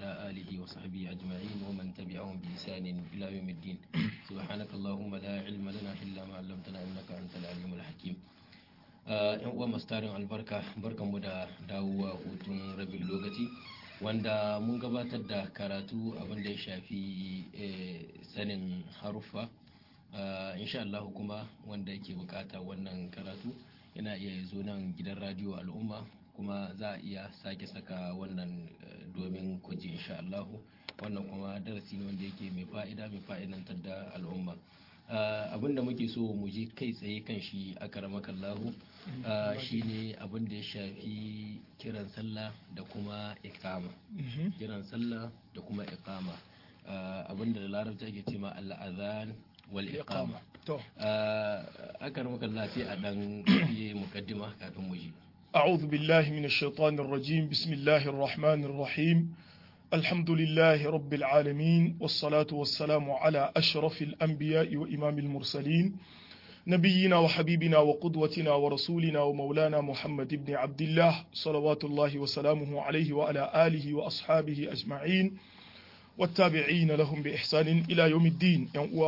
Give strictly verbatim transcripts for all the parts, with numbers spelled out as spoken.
وعلى آله وصحبه أجمعين ومن تبعهم بإحسان إلى يوم الدين سبحانك اللهم لا علم لنا إلا ما علمتنا إنك أنت العليم الحكيم. yan uwa masu tarin albarka barkanmu da dawowa hutun rabin lokaci wanda mun gabatar da karatu abinda ya shafi sanin haruffa insha Allah kuma wanda yake bukata wannan karatu yana iya zo nan gidan radio al'umma kuma za a iya sake saka wannan domin kuji insha Allah wannan kuma darasi ne wanda yake mai fa'ida mai fa'idantar da al'umma. abinda muke so mu je kai tsaye kan shi akaramakallahu shine abin da ya shafi kiran sallah da kuma iqama kiran sallah da kuma iqama abinda da larabci ake cewa al-adhan wal iqama to akaramakallahu sai a dan yi mukaddima kafin mu je. أعوذ بالله من الشيطان الرجيم بسم الله الرحمن الرحيم الحمد لله رب العالمين والصلاة والسلام على أشرف الأنبياء وإمام المرسلين نبينا وحبيبنا وقدوتنا ورسولنا ومولانا محمد بن عبد الله صلوات الله وسلامه عليه وعلى آله وأصحابه أجمعين والتابعين لهم بإحسان إلى يوم الدين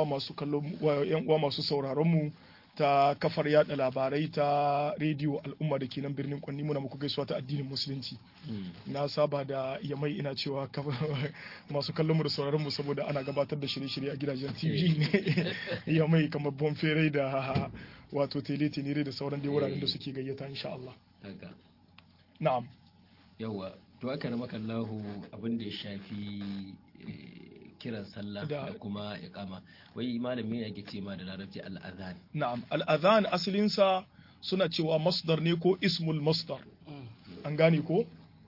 ينقوى ما سسورارمو ta kafar yada labarai ta rediyo al'umma da ke nan birnin Kwanni muna muku gaisuwa ta addinin musulunci. Na saba da yamai ina cewa masu kallon mu da sauraron mu saboda ana gabatar da shirye-shirye a gidajen T V ne yamai kamar bonfere da wato tele tenere da sauran dai wuraren da suke gayyata insha Allah. Na'am. Yawa to aka ramaka Allahu abin da ya shafi kiran sallah da kuma iqama wai malami ne yake ce ma da larabci al-adhan. Na'am, al-adhan asalin sa suna cewa masdar ne ko ismul masdar an gane ko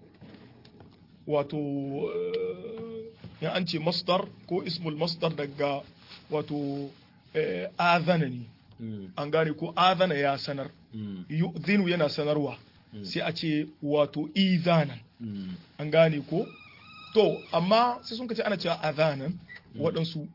wato ya an ce masdar ko ismul masdar daga wato adhana ne an gane ko adhana ya sanar yu'dhinu yana sanarwa sai a ce wato idhanan an gane ko to amma sai sun kace ana cewa adhanan waɗansu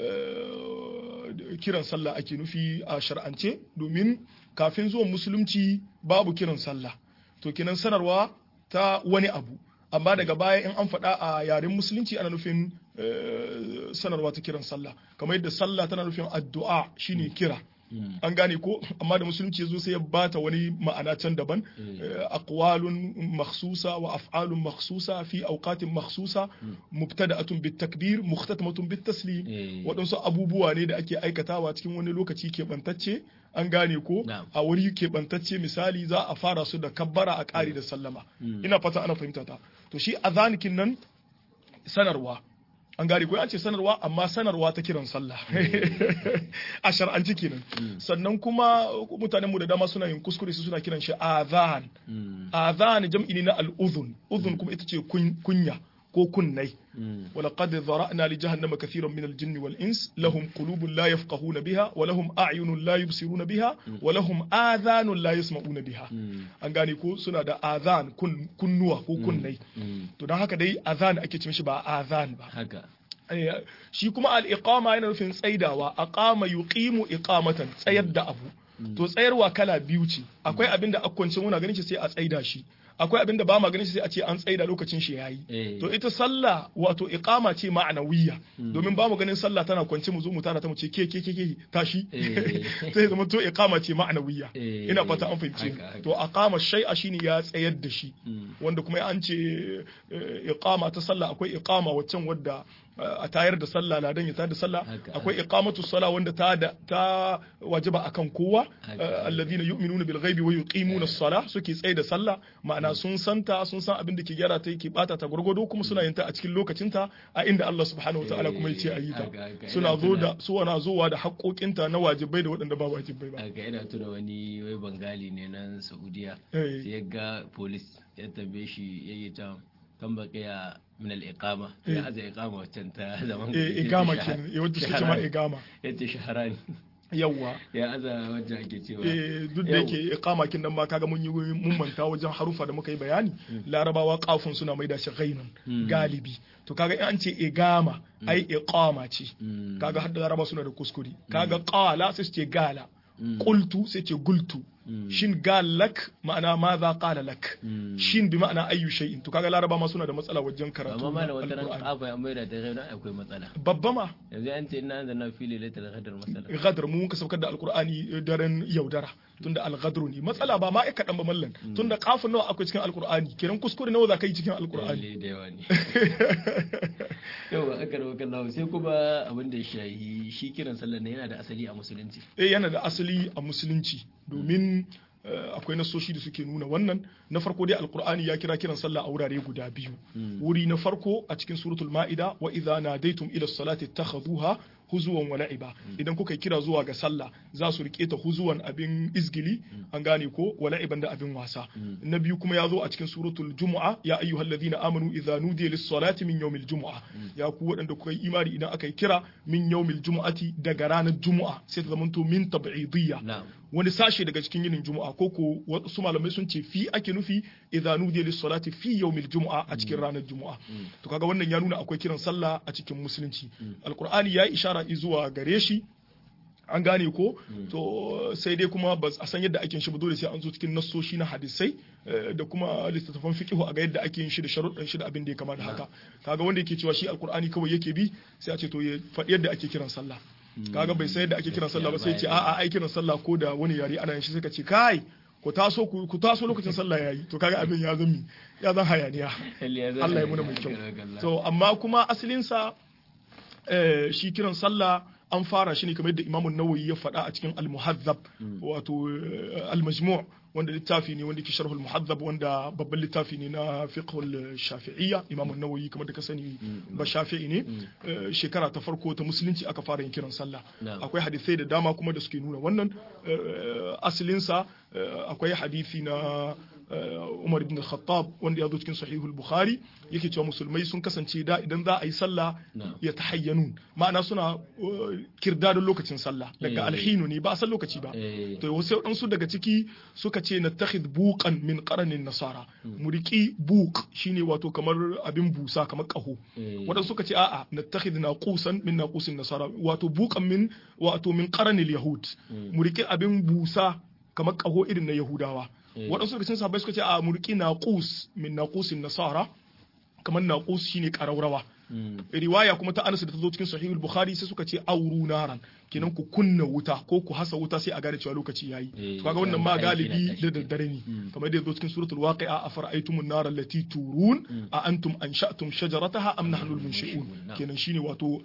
kiran sallah ake nufi a shar'ance domin kafin zuwan musulunci babu kiran sallah to kinan sanarwa ta wani abu amma daga baya in an faɗa a yaren musulunci ana nufin sanarwa ta kiran sallah kamar yadda sallah tana nufin addu'a shine kira an gane ko amma da musulunci yazo sai ya bata wani ma'ana can daban aqwalun makhsusa wa af'alun makhsusa fi awqatin makhsusa mubtada'atun bit takbir muhtatamatun bit taslim wadansu abubuwa ne da ake aikatawa cikin wani lokaci keɓantacce an gane ko a wuri keɓantacce misali za a fara su da kabbara a ƙari da sallama ina fata ana fahimta ta to shi azanikin nan sanarwa an gari ko an ce sanarwa amma sanarwa ta kiran sallah a shar'anci kenan sannan kuma mutanen mu da dama suna yin kuskure su suna kiran shi adhan adhan jam'i ne na al-udhun udhun kuma ita ce kunya ko kunnai ولقد ذرأنا لجهنم كثيرا من الجن والإنس لهم قلوب لا يفقهون بها ولهم أعين لا يبصرون بها ولهم آذان لا يسمعون بها an gane ko suna da azan kunnuwa ko kunnai to don haka dai azan ake ce mishi ba azan ba haka shi kuma al-iqama yana nufin tsaidawa aqama yuqimu iqamatan tsayar da abu to tsayarwa kala biyu ce akwai abin da akwance muna ganin shi sai a tsaida shi akwai abin da ba ma ganin shi sai a ce an tsaida lokacin shi yayi to ita sallah wato iqama ce ma'anawiyya domin ba mu ganin sallah tana kwance mu zo mu tana ta mu ce ke ke ke ke tashi sai zama to iqama ce ma'anawiyya ina fata an fahimce to aqama shay'a shine ya tsayar da shi wanda kuma an ce iqama ta sallah akwai iqama waccan wadda a tayar da sallah ladan ya tayar da sallah akwai iqamatu sallah wanda ta ta wajiba akan kowa alladhina yu'minuna bil ghaibi wa yuqimuna as-salah suke tsaye da sallah ma'ana sun santa sun san abin da ke gyara ta yake bata ta gurgudo kuma suna yin ta a cikin lokacin ta a inda Allah subhanahu wataala kuma yace ayi ta suna zo da su wana zowa da haƙoƙinta na wajibai da waɗanda ba wajibai ba ga ina tuna wani wai bangali ne nan Saudiya sai ya ga police ya tambaye shi yayi ta tambaya min al-iqama ya aza iqama wacce ta zaman eh iqama kenan eh wacce suke ma iqama yace shaharani yawa ya aza wacce ake cewa eh duk da yake iqama kin nan ma kaga mun yi mun manta wajen harufa da muka yi bayani larabawa qafun suna maida shi ghainun galibi to kaga in an ce iqama ai iqama ce kaga har da laraba suna da kuskure kaga qala sai ce gala qultu sai ce gultu shin gal lak ma'ana ma za qala lak shin bi ma'ana ayyu shay'in to kaga laraba ma suna da matsala wajen karatu amma malam wata ran afa ya mai da ta gaina akwai matsala babba ma yanzu an ce ina anzalna fi lailatul qadr masalan gadar mu muka saukar da alqur'ani daren yaudara tunda al-ghadru ne matsala ba ma ai kadan ba mallan tunda kafin nawa akwai cikin alqur'ani kenan kuskure nawa za ka yi cikin alqur'ani da yawa ne yawa aka rawa kallahu sai kuma abin da ya shahi shi kiran sallar ne yana da asali a musulunci eh yana da asali a musulunci domin akwai nasoshi da suke nuna wannan na farko dai alqur'ani ya kira kiran sallah a wurare guda biyu wuri na farko a cikin suratul ma'ida wa idza nadaytum ila salati ittakhadhuha huzuwan wa la'iba idan kuka kira zuwa ga sallah za su rike ta huzuwan abin izgili an gane ko wa la'iban da abin wasa na biyu kuma ya zo a cikin suratul jumu'a ya ayyuhalladhina amanu idza nudiya lis-salati min yawmil jumu'a ya ku wadanda kuka yi imani idan aka yi kira min yawmil jumu'ati daga ranar jumu'a sai ta zamanto min tab'idiyya wani sashe daga cikin yinin juma'a ko ko wasu malamai sun ce fi ake nufi idza nudiya lis-salati fi yawmil jumu'a a cikin ranar juma'a to kaga wannan ya nuna akwai kiran sallah a cikin musulunci alqur'ani ya ishara zuwa gare shi an gane ko to sai dai kuma ba a san yadda ake yin shi ba dole sai an zo cikin nassoshi na hadisai da kuma littattafan fiqh a ga yadda ake yin shi da sharuɗan shi da abin da ya kamata haka kaga wanda yake cewa shi alqur'ani kawai yake bi sai a ce to ya faɗi yadda ake kiran sallah kaga bai san yadda ake kiran sallah ba sai ce a'a ai kiran sallah ko da wani yare ana yin shi sai ka ce kai ku taso ku taso lokacin sallah yayi to kaga abin ya zami ya zan hayaniya Allah ya muna mai kyau to amma kuma asalin sa shi kiran sallah an fara shi ne kamar yadda Imam Nawawi ya faɗa a cikin Al-Muhazzab wato Al-Majmu' wanda littafi ne wanda ke sharh Al-Muhazzab wanda babban littafi ne na fiqh al-Shafi'iyya Imam Nawawi kamar da ka sani ba Shafi'i ne shekara ta farko ta musulunci aka fara yin kiran sallah akwai hadisai da dama kuma da suke nuna wannan asalin sa akwai hadisi na Umar ibn Khattab wanda ya zo cikin Sahihul Bukhari yake cewa musulmai sun kasance da idan za a yi sallah ya tahayyanun ma'ana suna kirdadin lokacin sallah daga alhinu ne ba a san lokaci ba to wasu dan su daga ciki suka ce nattakhid buqan min qaranin nasara muriki buq shine wato kamar abin busa kamar kaho wadan suka ce a'a nattakhid naqusan min naqusin nasara wato buqan min wato min qaranil yahud muriki abin busa kamar kaho irin na yahudawa waɗansu daga cikin sahabbai suka ce a murki naqus min naqusin nasara kamar naqus shine ƙaraurawa riwaya kuma ta Anas da ta zo cikin Sahih al-Bukhari sai suka ce auru naran kenan ku kunna wuta ko ku hasa wuta sai a gane cewa lokaci yayi to kaga wannan ma galibi da daddare ne kamar da zo cikin suratul waqi'a afara'aytumun nara allati turun a antum ansha'tum shajarataha am nahnu al-munshi'un kenan shine wato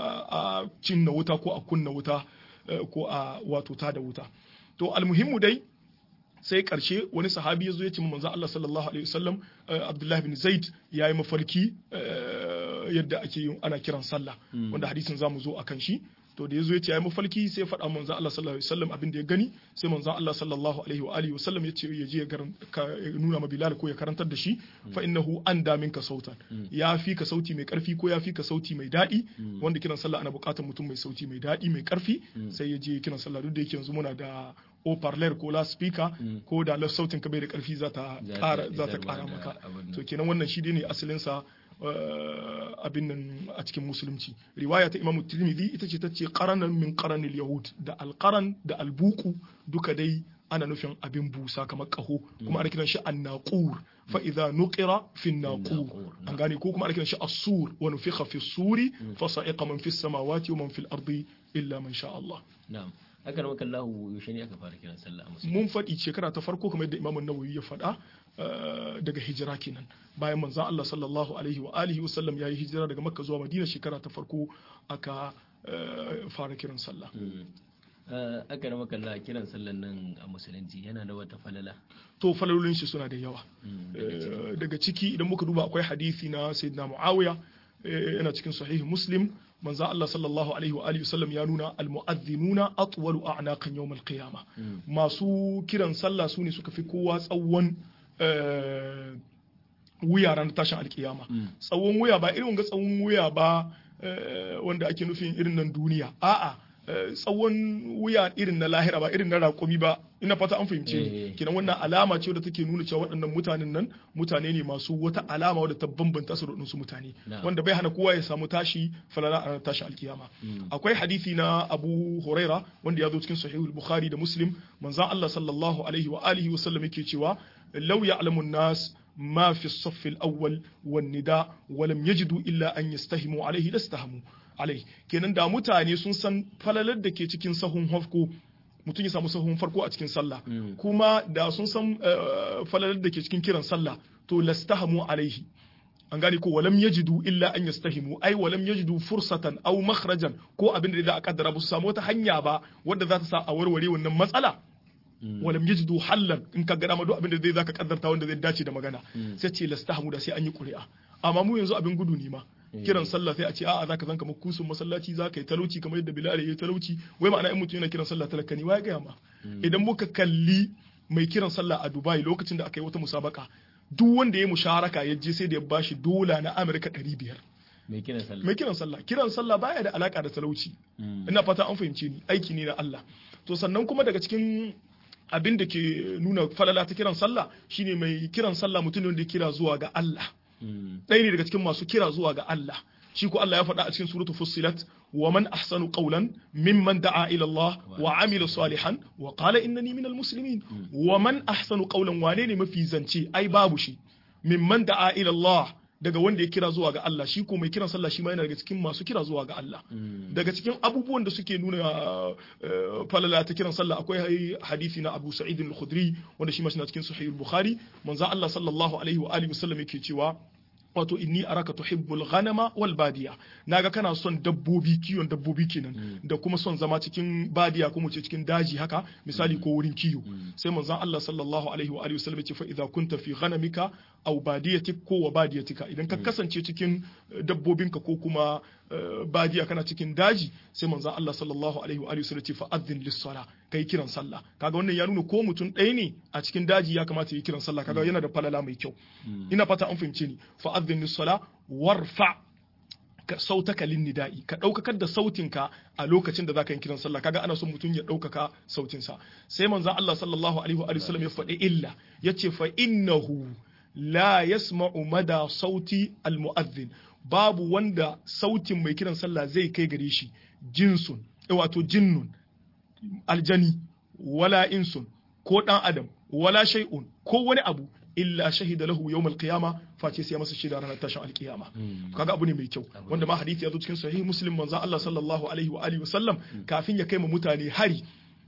a cinna wuta ko a kunna wuta ko a wato ta da wuta to almuhimmu dai sai karshe wani sahabi ya zo ya ce manzo Allah sallallahu alaihi wasallam Abdullah bin Zaid yayi mafarki yadda ake yin ana kiran sallah wanda hadisin zamu zo akan shi to da yazo ya ce yayi mafarki sai ya faɗa manzo Allah sallallahu alaihi wasallam abin da ya gani sai manzo Allah sallallahu alaihi wa alihi wasallam ya ce ya je ya nuna ma Bilal ko ya karantar da shi fa innahu anda minka sautan ya fi ka sauti mai karfi ko ya fi ka sauti mai daɗi wanda kiran sallah ana buƙatar mutum mai sauti mai daɗi mai karfi sai ya je kiran sallah duk da yake yanzu muna da o parler ko la speaker ko da la sautin ka bai da karfi za ta ƙara za ta ƙara maka to kenan wannan shi ne asalin sa abin nan a cikin musulunci riwaya ta Imam Tirmidhi ita ce ta ce qaranan min qaranil yahud da alqaran da albuku duka dai ana nufin abin busa kamar kaho kuma ana kiran shi annaqur fa idza nuqira fi an-naqur an gane ko kuma ana kiran shi as-sur wa nufikha fi as-suri fa sa'iqa man fi as-samawati wa man fi al-ardi illa man sha Allah na'am haka nan kallahu yaushe ne aka fara kiran sallah a musulunci mun faɗi shekara ta farko kamar yadda Imam Nawawi ya faɗa daga hijira kenan bayan manzon Allah sallallahu alaihi wa alihi wa sallam yayi hijira daga Makka zuwa Madina shekara ta farko aka fara kiran sallah aka rama kalla kiran sallan nan a musulunci yana da wata falala to falalolin shi suna da yawa daga ciki idan muka duba akwai hadisi na sayyidina Muawiya yana cikin sahih Muslim manzo Allah sallallahu alaihi wa alihi wasallam ya nuna almu'adhdhinuna atwalu a'naqan yawm alqiyamah masu kiran sallah sune suka fi kowa tsawon wuya ran tashin alkiyama tsawon wuya ba irin ga tsawon wuya ba wanda ake nufin irin nan duniya a'a tsawon wuya irin na lahira ba irin na raƙumi ba ina fata an fahimce ni kenan wannan alama ce wadda take nuna cewa waɗannan mutanen nan mutane ne masu wata alama wadda ta bambanta su da waɗansu mutane wanda bai hana kowa ya samu tashi falala a tashi alkiyama akwai hadisi na Abu Huraira wanda ya zo cikin Sahihul Bukhari da Muslim manzon Allah sallallahu alaihi wa alihi wa sallam yake cewa law ya'lamu an-nas ما في الصف الأول والنداء ولم يجدوا إلا أن يستهموا عليه لاستهموا عليه kenan da mutane sun san falalar da ke cikin sahun hafko mutum ya samu sahun farko a cikin sallah kuma da sun san falalar da ke cikin kiran sallah to lastahamu alaihi an gane ko walam yajidu illa an yastahimu ai walam yajidu fursatan aw makhrajan ko abin da a kaddara ba su samu wata hanya ba wadda za ta sa a warware wannan matsala walam yajidu hallan in ka gada ma duk abin da zai zaka kaddarta wanda zai dace da magana sai ce lastahamu da sai an yi ƙuri'a amma mu yanzu abin gudu ne ma kiran sallah sai a ce a'a zaka zanka makusun masallaci zaka yi talauci kamar yadda Bilal ya yi talauci wai ma'ana in mutum yana kiran sallah talaka ne wai ga ma idan muka kalli mai kiran sallah a Dubai lokacin da aka yi wata musabaka duk wanda ya musharaka ya je sai da ya bashi dola na Amerika ɗari biyar mai kiran sallah mai kiran sallah kiran sallah baya da alaka da talauci ina fata an fahimce ni aiki ne na Allah to sannan kuma daga cikin abin da ke nuna falala ta kiran sallah shine mai kiran sallah mutum ne da kira zuwa ga Allah ɗaya ne daga cikin masu kira zuwa ga Allah shi ko Allah ya faɗa a cikin suratul fussilat wa man ahsanu qawlan mimman da'a ila Allah wa amila salihan wa qala innani minal muslimin wa man ahsanu qawlan wane ne mafi zance ai babu shi mimman da'a ila Allah daga wanda ya kira zuwa ga Allah shi ko mai kiran sallah shi ma yana daga cikin masu kira zuwa ga Allah daga cikin abubuwan da suke nuna falala ta kiran sallah akwai hadisi na Abu Sa'id al-Khudri wanda shi ma shi na cikin Sahih al-Bukhari manzo Allah sallallahu alaihi wa alihi wasallam yake cewa wato inni araka tuhibbul ghanama wal badiya naga kana son dabbobi kiwon dabbobi kenan da kuma son zama cikin badiya ko mu ce cikin daji haka misali ko wurin kiyo sai manzon Allah sallallahu alaihi wa alihi wasallam ya ce fa idza kunta fi ghanamika aw badiyatik ko wa badiyatika idan ka kasance cikin dabbobinka ko kuma badiya kana cikin daji sai manzon Allah sallallahu alaihi wa alihi wasallam ya ce fa adhin lis-sala kai kiran sallah kaga wannan ya nuna ko mutum ɗaya ne a cikin daji ya kamata ya kiran sallah kaga yana da falala mai kyau ina fata an fahimce ni fa adhin lis-sala warfa sautaka lin-nida'i ka daukakar da sautinka a lokacin da zaka yi kiran sallah kaga ana son mutum ya daukaka sautinsa sai manzon Allah sallallahu alaihi wa alihi wasallam ya faɗi illa yace fa innahu la yasma'u mada sauti al-mu'adhdhin babu wanda sautin mai kiran sallah zai kai gare shi jinsun wato jinnun aljani wala insun ko dan adam wala shay'un ko wani abu illa shahida lahu yawmal qiyama face sai masa shaida ranar tashin alkiyama kaga abu ne mai kyau wanda ma hadisi ya zo cikin sahih muslim manzo Allah sallallahu alaihi wa alihi wasallam kafin ya kai mu mutane hari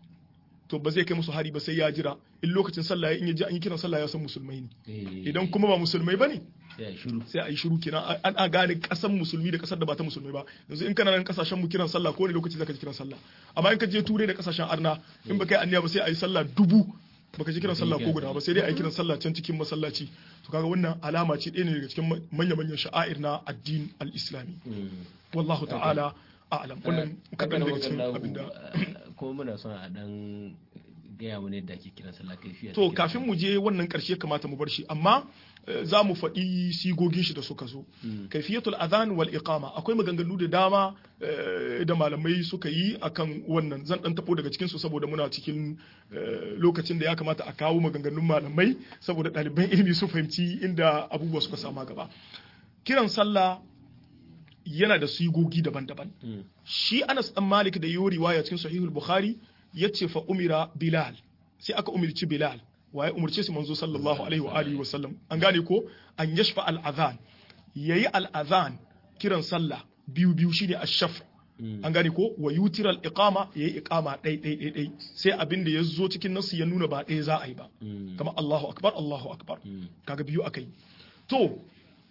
to ba zai kai musu hari ba sai ya jira in lokacin sallah in ya ji an yi kiran sallah ya san musulmai ne idan kuma ba musulmai bane sai a yi shiru kenan an a gane kasan musulmi da kasar da ba ta musulmai ba yanzu in kana nan kasashen mu kiran sallah ko ne lokaci zaka ji kiran sallah amma in ka je turai da kasashen arna in ba kai anniya ba sai a yi sallah dubu baka ji kiran sallah ko guda ba sai dai a yi kiran sallah can cikin masallaci to kaga wannan alama ce ɗaya ne daga cikin manya-manyan sha'air na addin al-islami wallahu ta'ala a'lam wannan kadan daga cikin abinda ko muna son a dan gaya mu ne da ake kiran sallah kaifiya to kafin mu je wannan karshe kamata mu bar shi amma za mu faɗi sigogin shi da suka zo kaifiyatul adhan wal iqama akwai maganganu da dama da malamai suka yi akan wannan zan dan tafo daga cikin su saboda muna cikin lokacin da ya kamata a kawo maganganun malamai saboda ɗaliban ilimi su fahimci inda abubuwa suka sama gaba kiran sallah yana da sigogi daban-daban shi Anas dan Malik da yayi riwaya cikin Sahihul Bukhari yace fa umira Bilal sai aka umirci Bilal waye umurce su manzo sallallahu alaihi wa alihi wa sallam an gane ko an yashfa al-adhan yayi al-adhan kiran sallah biyu biyu shine ash-shaf an gane ko wa yutira al-iqama yayi iqama dai dai dai dai sai abin da yazo cikin nasu ya nuna ba dai za a yi ba kamar Allahu akbar Allahu akbar kaga biyu akai to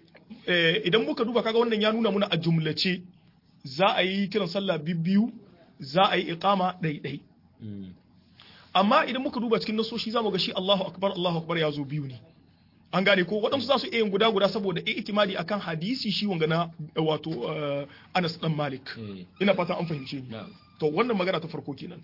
idan muka duba kaga wannan ya nuna muna a jumlace za a yi kiran sallah biyu za a yi iqama dai dai amma idan muka duba cikin nasoshi zamu ga shi Allahu akbar Allahu akbar ya zo biyu ne an gane ko waɗansu za su iya yin guda guda saboda i'timadi akan hadisi shi wanga na wato Anas dan Malik ina fata an fahimce ni to wannan magana ta farko kenan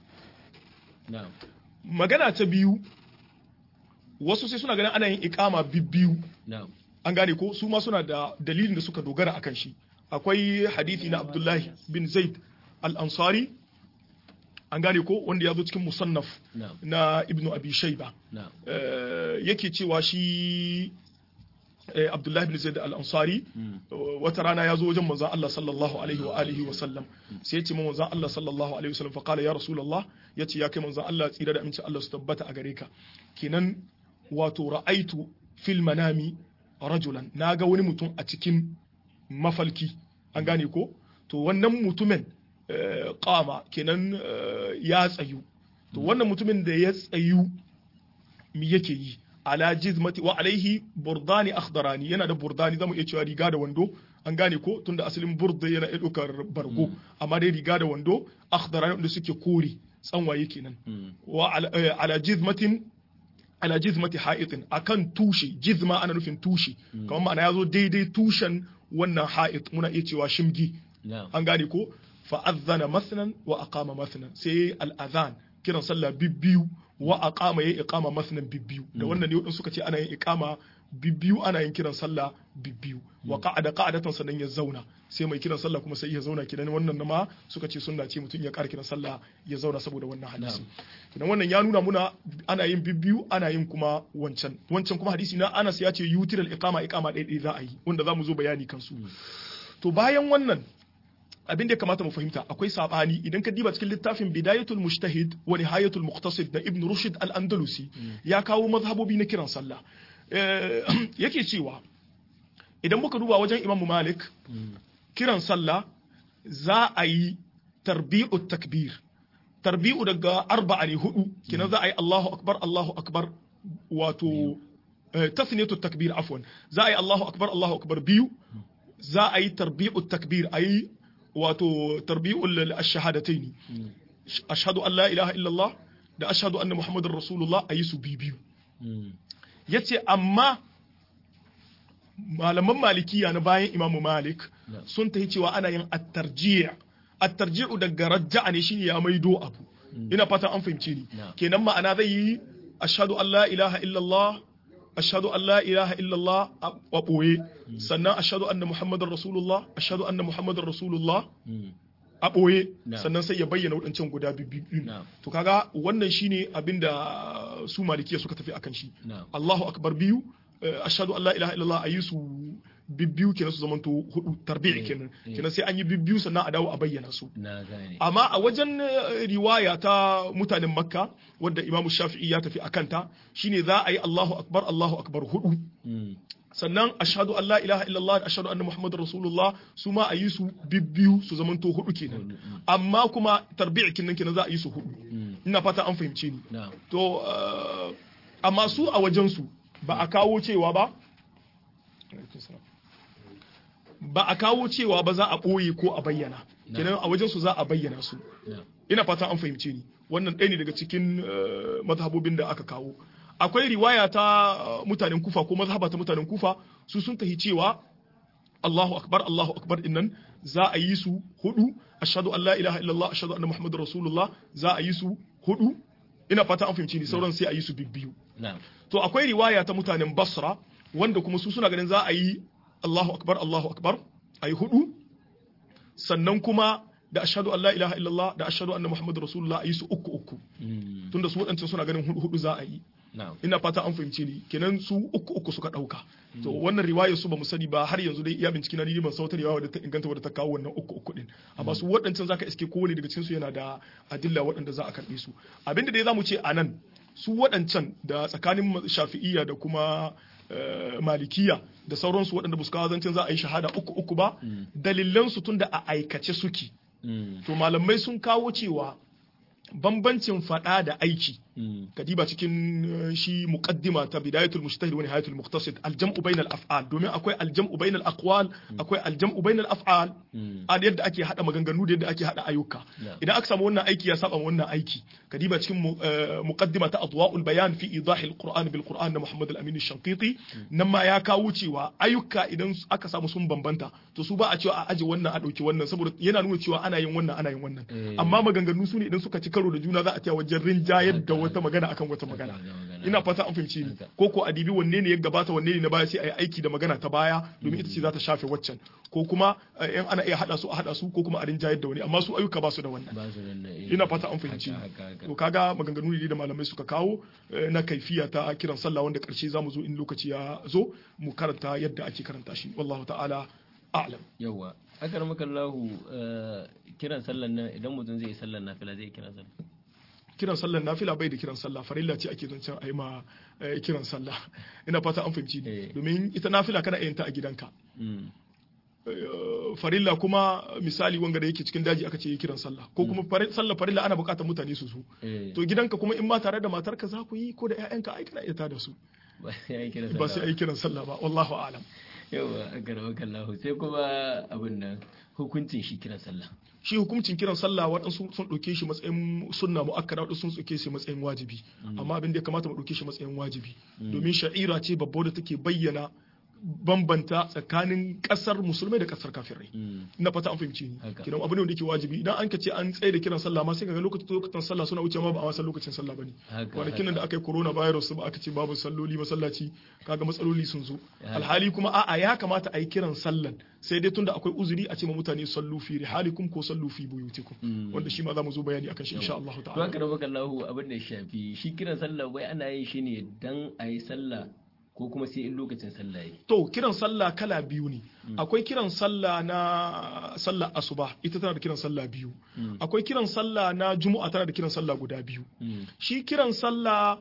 magana ta biyu wasu sai suna ganin ana yin iqama biyu an gane ko su ma suna da dalilin da suka dogara akan shi akwai hadisi na Abdullahi bin Zaid al-Ansari an gane ko wanda ya zo cikin musannaf na'am na ibnu abi shayba na'am Eh, yake cewa shi eh, abdullahi ibn zaid al-ansari mm, wata rana ya zo wajen manzon Allah sallallahu alaihi wa alihi wa sallam sai ya ce min manzon Allah sallallahu alaihi wa sallam fa qala ya rasulullah yace ya kai manzon Allah tsira da aminci Allah su tabbata a gare ka kenan wato ra'aitu fil manami rajulan naga wani mutum a cikin mafalki an gane ko to wannan mutumin eh, qama kenan eh, ya tsayu to wannan mutumin da ya tsayu mi yake yi ala jizmati wa alaihi burdani akhdarani yana da burdani zamu iya cewa riga da wando an gane ko tunda asalin burda yana iya ɗaukar bargo amma dai riga da wando akhdarani wanda suke kore tsanwaye kenan mm, wa ala, eh, ala jizmatin ala jizmati ha'itin akan tushe jizma ana nufin tushe kamar ma'ana yazo daidai tushen wannan ha'it muna iya cewa shimgi na'am an gane ko fa azzana masnan wa aqama masnan sai al adhan kiran sallah bibbiyu wa aqama yayi iqama masnan bibbiyu da wannan ne wadansu suka ce ana yin iqama bibbiyu ana yin kiran sallah bibbiyu wa qa'ada qa'adatan sannan ya zauna sai mai kiran sallah kuma sai ya zauna kidan wannan ma suka ce sunna ce mutum ya ƙara kiran sallah ya zauna saboda wannan hadisi kidan wannan ya nuna muna ana yin bibbiyu ana yin kuma wancan wancan kuma hadisi na Anas ya ce yutiral iqama iqama ɗaya ɗaya za a yi wanda za mu zo bayani kansu to bayan wannan abin da ya kamata mu fahimta akwai sabani idan ka diba cikin littafin bidayatul mujtahid wa nihayatul muqtasid da ibn rushd al-andalusi ya kawo mazhabobi na kiran sallah Eh, yake cewa idan muka duba wajen imam malik kiran sallah za a yi tarbi'u takbir tarbi'u daga arba'a ne hudu kinan za a yi Allahu akbar Allahu akbar wato eh, tasniyatu takbir afwan za a yi Allahu akbar Allahu akbar biyu za a yi tarbi'u takbir ayi wato tarbi'ul ash-shahadatayn ashhadu an la ilaha illallah da ashhadu anna muhammadar rasulullah ayi su biyu mm, yace amma malaman malikiya na bayan imamu malik Yeah. sun tahi cewa ana yin at-tarji' at-tarji'u daga rajja'a ne shine ya maido abu ina fatan an fahimce ni Yeah. kenan ma'ana zai yi ashhadu an la ilaha illallah ashhadu an la ilaha illallah a boye sannan ashhadu anna muhammadar rasulullah ashhadu anna muhammadar rasulullah mm, a ɓoye No. sannan sai ya bayyana waɗancan guda biyu No. to kaga wannan shine abinda su malikiya suka tafi akan shi No. Allahu akbar biyu eh, ashhadu an la ilaha illallah ayi su bibbiyu kenan su zamanto hudu tarbi'i Eh, kenan eh. kenan sai an yi bibbiyu sannan a dawo a bayyana su na gane amma a wajen eh, riwaya ta mutanen makka wadda imamu shafi'i ya tafi akan ta shine za a yi Allahu akbar Allahu akbar hudu mm, sannan ashhadu an la ilaha illallah da ashhadu anna muhammadar rasulullah su ma a yi su bibbiyu su zamanto hudu kenan amma kuma tarbi'i kenan kenan za a yi su hudu mm, ina fata an fahimce ni na'am to eh, amma su a wajen su ba a kawo cewa ba ba a kawo cewa ba za a ɓoye ko a bayyana kenan a wajen su za a bayyana su na'am ina fatan an fahimce ni wannan ɗaya ne daga cikin eh, mazhabobin da aka kawo akwai riwaya ta eh, mutanen kufa ko mazhaba ta mutanen kufa su sun tahi cewa Allahu akbar Allahu akbar dinnan za a yi su hudu ashhadu an la ilaha illallah ashhadu anna muhammadar rasulullah za a yi su hudu ina fata an fahimce ni sauran sai a yi su bibbiyu na'am to akwai riwaya ta mutanen basra wanda kuma su suna ganin za a yi Allahu akbar Allahu akbar a yi hudu sannan kuma da ashhadu an la ilaha illallah da ashhadu anna muhammadar rasulullah a yi su uku uku mm, tunda su waɗancan suna ganin hudu hudu za a yi na'am ina fata an fahimce ni kenan su uku uku suka ɗauka to wannan riwayar su ba mu sani ba har yanzu dai iya bincike na ni ban sautar riwaya da ta inganta wadda ta kawo wannan uku uku din amma su waɗancan zaka iske kowane daga cikin su yana da adilla waɗanda za a karɓe su abinda dai zamu ce anan su waɗancan da tsakanin shafi'iyya da kuma eh, malikiya da sauransu waɗanda ba su kawo zancen za a yi shahada uku uku ba dalilan su tunda a aikace suke mm, to malamai sun kawo cewa bambancin faɗa da aiki mm, kadiba cikin eh, shi muqaddima ta bidayatul mujtahid wa nihayatul muqtasid aljam'u bainal af'al domin akwai aljam'u bainal aqwal akwai aljam'u bainal af'al mm, a yadda ake hada maganganu da yadda ake hada ayyuka Yeah. idan aka samu wannan aiki ya saba wannan aiki kadiba cikin mu- eh, muqaddima ta adwa'ul bayan fi idahil qur'an bil qur'an na muhammad al-amin ash-shanqiti nan ma ya kawo cewa ayyuka idan aka samu sun bambanta to su ba a cewa a aje wannan a dauki wannan saboda yana nuna cewa ana yin wannan ana yin wannan Eh. amma maganganu su ne idan suka ci karo da juna za a taya wajen rinjayar da wata magana akan wata magana Haka, magana. ina fata an fahimci ni Haka. ko ko adibi wanne ne ya gabata wanne ne na baya sai a yi aiki da magana ta baya domin ita ce za ta shafe waccan ko kuma eh, in ana iya hada su a hada su ko kuma a rinjayar da wani amma su ayyuka ba su da wannan ba su da na- eh, ina fata an fahimci haka, haka, haka. to kaga maganganu ne da malamai suka kawo eh, na kaifiya ta kiran sallah wanda karshe zamu zo in lokaci ya zo mu karanta yadda ake karanta shi wallahu ta'ala a'lam Yawwa, akar makallahu eh, kiran sallan nan idan mutum zai yi sallan nafila zai kiran sallan. kiran sallar nafila bai da kiran sallah farilla ce ake zancen a yi ma eh, kiran sallah ina fata an fahimci ni Eh. domin ita nafila kana yin ta a gidanka Mm. Eh, farilla kuma misali wanga da yake cikin daji aka ce yi kiran sallah ko kuma fari- sallar farilla ana bukatar mutane su zo Eh, to gidanka kuma in ma tare da matarka za ku yi ko da 'ya'yanka ai kana iya tada su ba sai an kira ba sai sallah a yi kiran sallah ba wallahu a'lam Yawwa, akar makallahu sai kuma abin nan hukuncin shi kiran sallah. shi hukuncin kiran sallah waɗansu sun ɗauke shi matsayin sunna mu'akkada waɗansu sun ɗauke shi matsayin wajibi amma abin da ya kamata mu ɗauke shi matsayin wajibi domin sha'ira ce babba da take bayyana bambanta tsakanin ƙasar musulmai da ƙasar kafirai Mm. ina fata an fahimci ni Haka. kidan abu ne wanda yake wajibi idan an ka ce an tsaye da kiran sallah ma sai kaga lokacin lokacin sallah suna wuce ma ba a wasan lokacin sallah bane Haka, kwanakin nan da haka. aka yi corona virus ba aka ce babu salloli masallaci kaga matsaloli sun zo Haka. alhali kuma a'a ya kamata a yi kiran sallan sai dai tunda akwai uzuri a ce ma mutane sallu fi rihalikum ko sallu fi buyutikum Mm. wanda shi ma za mu zo bayani akan shi insha Allah To ta'ala haka da baka lahu abin da ya shafi shi kiran sallah wai ana yin shi ne dan a yi sallah ko kuma sai in lokacin sallah yi. to kiran sallah kala biyu ne akwai kiran sallah na sallah asuba ita tana da kiran sallah biyu Mm. akwai kiran sallah na juma'a tana da kiran sallah guda biyu Mm. shi kiran sallah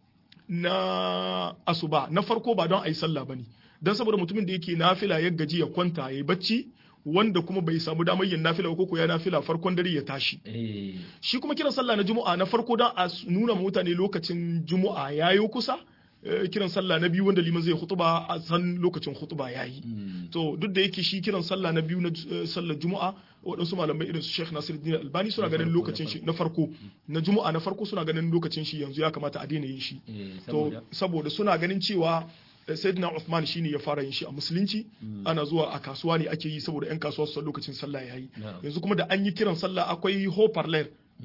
na asuba na farko ba don a yi sallah ba ne don saboda mutumin da yake nafila ya gaji ya kwanta ya yi bacci wanda kuma bai samu damar yin nafila ba ko ko ya nafila farkon dare ya tashi Eh, shi kuma kiran sallah na juma'a na farko don a s- nuna ma mutane lokacin juma'a ya yi kusa eh, kiran sallah na biyu wanda liman zai hutuba a san lokacin hutuba ya yi mm. to duk da yake shi kiran sallah na biyu na eh, sallar juma'a waɗansu malamai irin su Sheikh Nasiruddin Albani suna Na ganin farko, lokacin na shi na farko na juma'a na farko suna ganin lokacin shi yanzu ya kamata a daina yin shi Eh, to saboda saboda suna ganin cewa eh, Sayyidina Uthman shine ya fara yin shi a musulunci ana zuwa a kasuwa ne ake yi saboda yan kasuwa su san lokacin sallah yayi Na'am. yanzu kuma da an yi kiran sallah akwai hoparlor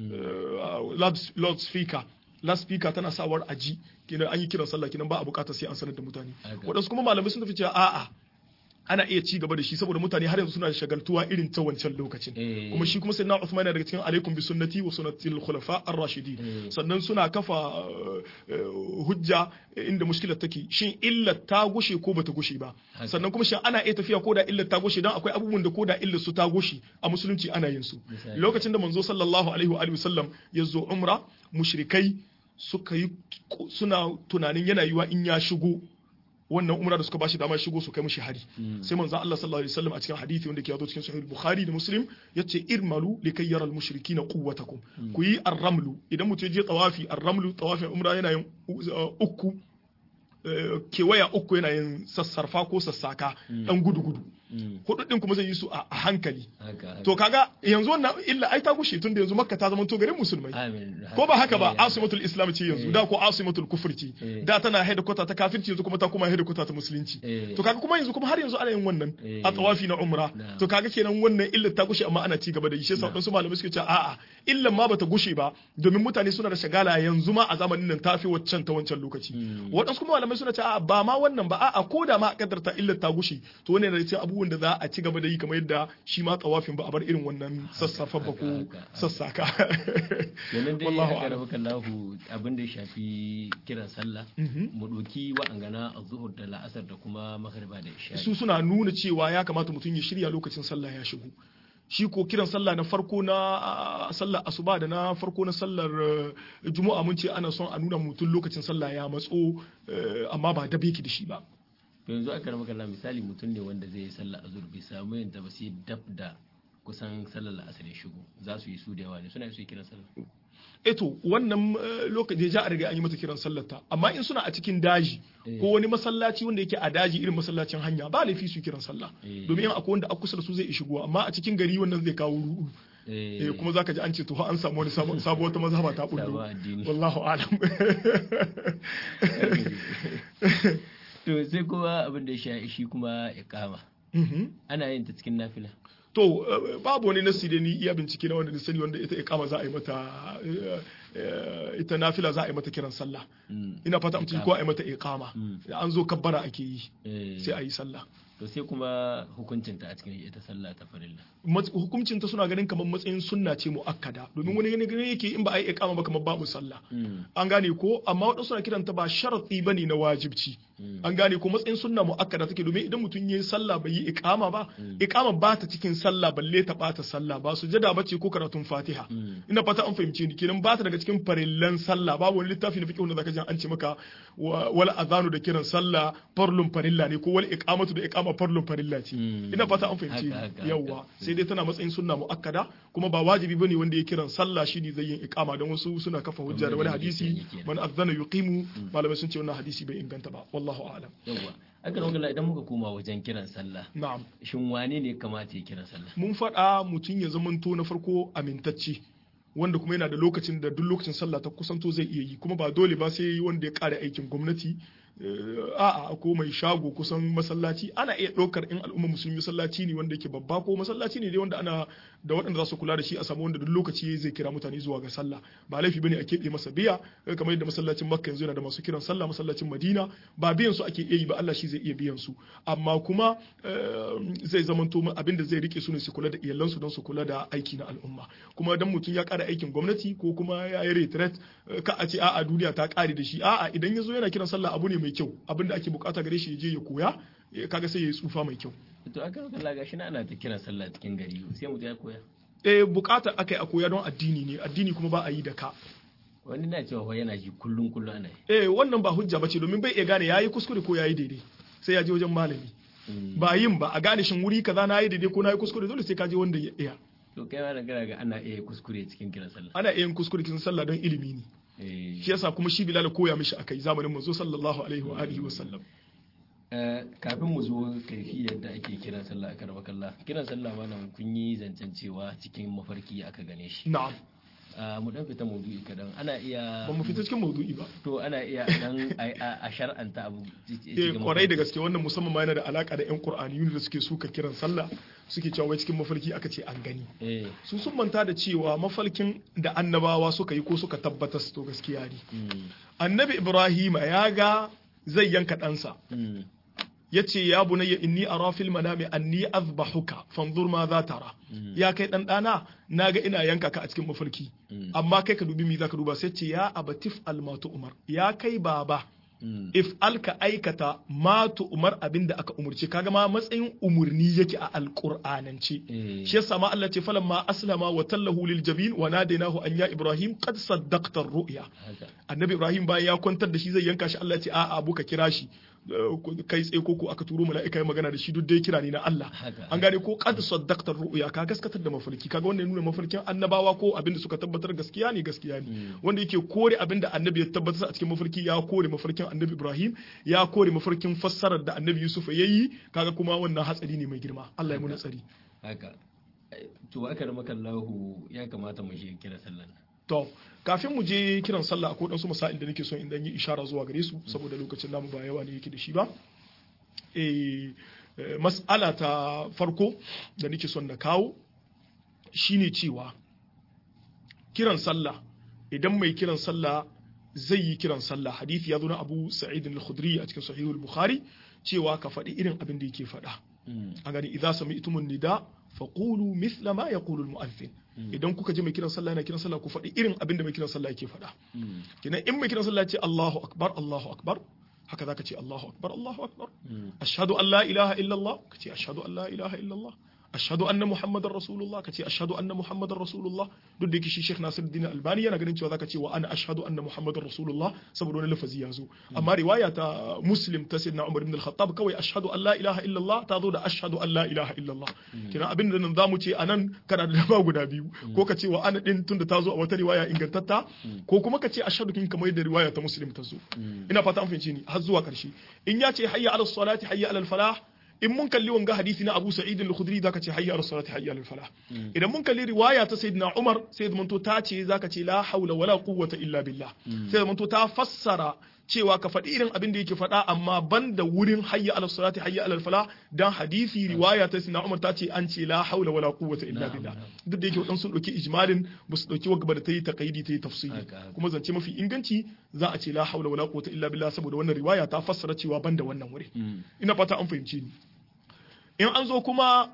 loud speaker last speaker tana sawar aji kenan an yi kiran sallah kenan ba a bukatar sai an sanar da mutane Haka. waɗansu kuma malamai sun tafi cewa a'a ana iya ci gaba da shi saboda mutane har yanzu suna da shagaltuwa irin ta wancan lokacin Eh. kuma shi kuma sai na Uthman yana daga cikin alaikum bi sunnati wa sunnati al-khulafa ar-rashidin Eh. sannan suna kafa eh, eh, hujja inda mushkilar take shin illar ta gushe ko bata gushe ba Haka. sannan kuma shin ana iya tafiya ko da illar ta gushe dan akwai abubuwan da ko da illar su ta gushe a musulunci ana yin su Misali. lokacin da manzo sallallahu alaihi wa alihi wasallam ya zo umra mushrikai suka yi suna tunanin yana yiwa in ya shigo wannan umra da suka bashi dama ya shigo su kai mishi hari sai manzo Allah sallallahu alaihi wasallam a cikin hadisi wanda ke yazo cikin sahih bukhari da muslim yace irmalu likay yara al-mushrikeena quwwatakum ku yi ar-ramlu idan mutum ya je tawafi ar-ramlu tawafin umra yana yin uh, uku uh, kewaya uku yana yin sassarfa ko sassaka dan gudu gudu hudu din kuma zai yi su a a hankali haka, haka. to kaga yanzu wannan illa ai ta gushe tun da yanzu makka ta zama to garin musulmai Amin. ko ba haka ba Eh, asimatul islam ce yanzu da ko asimatul kufur ce Eh. da tana headquarter ta kafirci yanzu kuma ta kuma headquarter ta musulunci Eh. to kaga kuma yanzu kuma har yanzu ana yin wannan Eh. a tawafi na umra Na. to kaga kenan wannan illar ta gushe amma ana ci gaba da yi shi yasa wadansu malamai suke cewa a'a illan ma bata gushe ba domin mutane suna da shagala yanzu ma a zamanin nan tafi waccan ta wancan lokaci wadansu kuma malamai suna cewa a'a ba ma wannan ba a'a ko da ma a kaddarta illar ta gushe to wannan yana da cikin abubuwan da za a ci gaba da yi kamar yadda shi ma tawafin ba a bar irin wannan sassafa ba ko haka, haka. sassaka Domin dai Wallahu aka a'lam. rabu kallahu abin da ya shafi kiran sallah mu ɗauki wa'angana a zuhur da la'asar da kuma magariba da isha. su suna nuna cewa ya kamata mutum ya shirya lokacin sallah ya shigo shi ko kiran sallah na farko na ah, sallar asuba da na farko na sallar eh, juma'a mun ce ana son a nuna mutum lokacin sallah ya matso eh, amma ba da beki da shi ba To yanzu aka rabu kallahu misali mutum ne wanda zai yi sallah a zuhur bai samu yin ta ba sai dab da kusan sallar la'asar ya shigo za su yi su da yawa ne suna yi su yi kiran sallah. eto wannan eh, lokaci ja a riga an yi mata kiran sallar ta amma in suna a cikin daji Eh. ko wani masallaci wanda yake a daji irin masallacin hanya ba laifi su yi kiran sallah Eh. domin in akwai wanda a kusa da su zai shigo amma a cikin gari wannan zai kawo ruɗu eh kuma zaka ji an ce to fa an samu wani sabo sabo wata mazhaba ta bullo Sabon addini. wallahu alam To sai kuma abin da ya sha shi kuma ya kama Mhm. ana yin ta cikin nafila. to babu wani nasi da ni iya bincike na wanda ni sani wanda ita iqama za a yi mata ita nafila za a yi mata kiran sallah ina fata mutum ko a yi mata iqama an zo kabbara ake yi sai a yi sallah to sai kuma hukuncinta a cikin ita sallah ta farilla hukuncinta suna ganin kamar matsayin sunna ce muakkada domin wani gani gani yake in ba a yi iqama ba kamar babu sallah an gane ko amma wadansu suna kiranta ba sharadi bane na wajibci an gane ko matsayin sunna muakkada take domin idan mutum yayi sallah bai yi iqama ba iqama ba ta cikin sallah balle ta bata sallah ba sujada bace ko karatun fatiha ina fata an fahimce ni kenan ba ta daga cikin farillan sallah babu wani littafi na fiqh wanda zaka ji an ce maka wal azanu da kiran sallah farlun farilla ne ko wal iqamatu da iqama farlun farilla ce ina fata an fahimce ni yawa sai dai tana matsayin sunna muakkada kuma ba wajibi bane wanda ya kiran sallah shi ne zai yin iqama don wasu suna kafa hujja da wani hadisi man azana yuqimu malamai sun ce wannan hadisi bai inganta ba wallahu a'lam yawa aka nan idan muka koma wajen kiran sallah na'am shin wane ne kamata ya kiran sallah mun faɗa mutum ya zamanto na farko amintacce wanda kuma yana da lokacin da duk lokacin sallah ta kusanto zai iya yi kuma ba dole ba sai wanda ya kare aikin gwamnati a'a ko mai shago kusan masallaci ana iya ɗaukar in al'umma musulmi masallaci ne wanda yake babba ko masallaci ne dai wanda ana da waɗanda za su kula da shi a samu wanda duk lokaci zai kira mutane zuwa ga sallah ba laifi bane a keɓe masa biya kamar yadda masallacin makka yanzu yana da masu kiran sallah masallacin madina ba biyan su ake iya yi ba Allah shi zai iya biyan su amma kuma zai zamanto abinda zai rike su ne su kula da iyalansu don su kula da aiki na al'umma kuma dan mutum ya ƙara aikin gwamnati ko kuma ya yi retret ka a ce a'a duniya ta ƙare da shi a'a idan ya zo yana kiran sallah abu ne mai kyau abinda ake bukata gare shi ya je ya koya kaga sai ya yi tsufa mai kyau to aka ga Allah gashi na ana ta kiran sallah cikin gari sai mu ya koya eh bukata akai a koya don addini ne addini kuma ba a yi da ka wani na cewa yana ji kullun kullun ana eh wannan ba hujja bace domin bai iya gane yayi kuskure ko yayi daidai sai ya je wajen malami ba yin ba a gane shin wuri kaza na yi daidai ko na yi kuskure dole sai ka je wanda ya iya to kai ma daga ga ana iya kuskure cikin kiran sallah ana iya kuskure cikin sallah don ilimi ne shi yasa kuma shi Bilal koya mishi akai zamanin manzo sallallahu alaihi wa alihi wa sallam kafin mu zo kaifi yadda ake kiran sallah aka raba kallah kiran sallah wannan kun yi zancen cewa cikin mafarki aka gane shi na'am mu dan fita maudu'i kadan ana iya ba mu fita cikin maudu'i ba to ana iya dan a shar'anta abu eh kwarai da gaske wannan musamman ma yana da alaka da yan qur'aniyun da suke suka kiran sallah suke cewa wai cikin mafarki aka ce an gani eh su sun manta da cewa mafarkin da annabawa suka yi ko suka tabbatar to gaskiya ne annabi ibrahima ya ga zai yanka ɗansa yace ya bunayya inni ara fil manami anni azbahuka fanzur ma za tara ya kai dan dana naga ina yanka ka a cikin mafarki amma kai ka dubi mi zaka duba sai ce ya abatif almatu umar ya kai baba if alka aikata matu umar abinda aka umurce kaga ma matsayin umurni yake a alqur'anance shi yasa ma Allah ce falamma aslama wa tallahu lil jabin wa nadainahu an ya ibrahim qad saddaqta ar-ru'ya annabi ibrahim bayan ya kwantar da shi zai yanka shi Allah ce a'a abu ka kira shi kai tsaye ko ko aka turo mala'ika ya magana da shi duk dai kira ne na Allah an gane ko qad saddaqta ru'ya ka gaskatar da mafarki kaga wannan nuna mafarkin annabawa ko abinda suka tabbatar gaskiya ne gaskiya ne wanda yake kore abinda annabi ya tabbatar a cikin mafarki ya kore mafarkin annabi Ibrahim ya kore mafarkin fassarar da annabi Yusuf yayi kaga kuma wannan hatsari ne mai girma Allah ya muna tsari haka to aka ramaka Allahu ya kamata mu shi kira sallan to kafin mu je kiran sallah akwai dan su masail da nake son in dan yi ishara zuwa gare su saboda lokacin namu ba yawa ne yake da shi ba eh mas'ala ta farko da nake son na kawo shine cewa kiran sallah idan mai kiran sallah zai yi kiran sallah hadisi ya zo na Abu Sa'id al-Khudri a cikin Sahih al-Bukhari cewa ka faɗi irin abin da yake faɗa a gani idza sami'tumun nida faqulu mithla ma yaqulu al-mu'adhdhin idan kuka ji mai kiran sallah yana kiran sallah ku faɗi irin abin da mai kiran sallah yake faɗa kenan in mai kiran sallah ya ce Allahu akbar Allahu akbar haka zaka ce Allahu akbar Allahu akbar ashhadu an la ilaha illa Allah kace ashhadu an la ilaha illa Allah ashhadu anna muhammadar rasulullah kace ashhadu anna muhammadar rasulullah duk da yake shi Sheikh Nasiruddin Albani yana ganin cewa zaka ce wa ana ashhadu anna muhammadar rasulullah saboda wani lafazi ya zo amma riwaya ta Muslim ta Sayyidina Umar ibn al-Khattab kawai ashhadu an la ilaha illa Allah ta zo da ashhadu an la ilaha illa Allah kina abin da nan zamu ce anan kana da dama guda biyu ko ka ce wa ana din tunda ta zo a wata riwaya ingantatta ko kuma ka ce ashhadu kin kamar da riwaya ta Muslim ta zo ina fata an fahimce ni har zuwa karshe in ya ce hayya ala salati hayya ala falah in mun kalli wanga hadisi na Abu Sa'id al-Khudri zaka ce hayya ala salati hayya ala falah idan mun kalli riwaya ta Sayyidina Umar sai manto ta ce zaka ce la haula wala quwwata illa billah sai manto ta fassara cewa ka faɗi irin abin da yake faɗa amma banda wurin hayya ala salati hayya ala fala dan hadisi riwaya ta Sina Umar ta ce an ce la haula wala quwwata illa billah duk da yake wadan sun dauki ijmalin ba su dauki wagaba da ta yi taqayidi ta yi tafsiri kuma zance mafi inganci za a ce la haula wala quwwata illa billah saboda wannan riwaya ta fassara cewa banda wannan wuri ina fata an fahimci ni in an zo kuma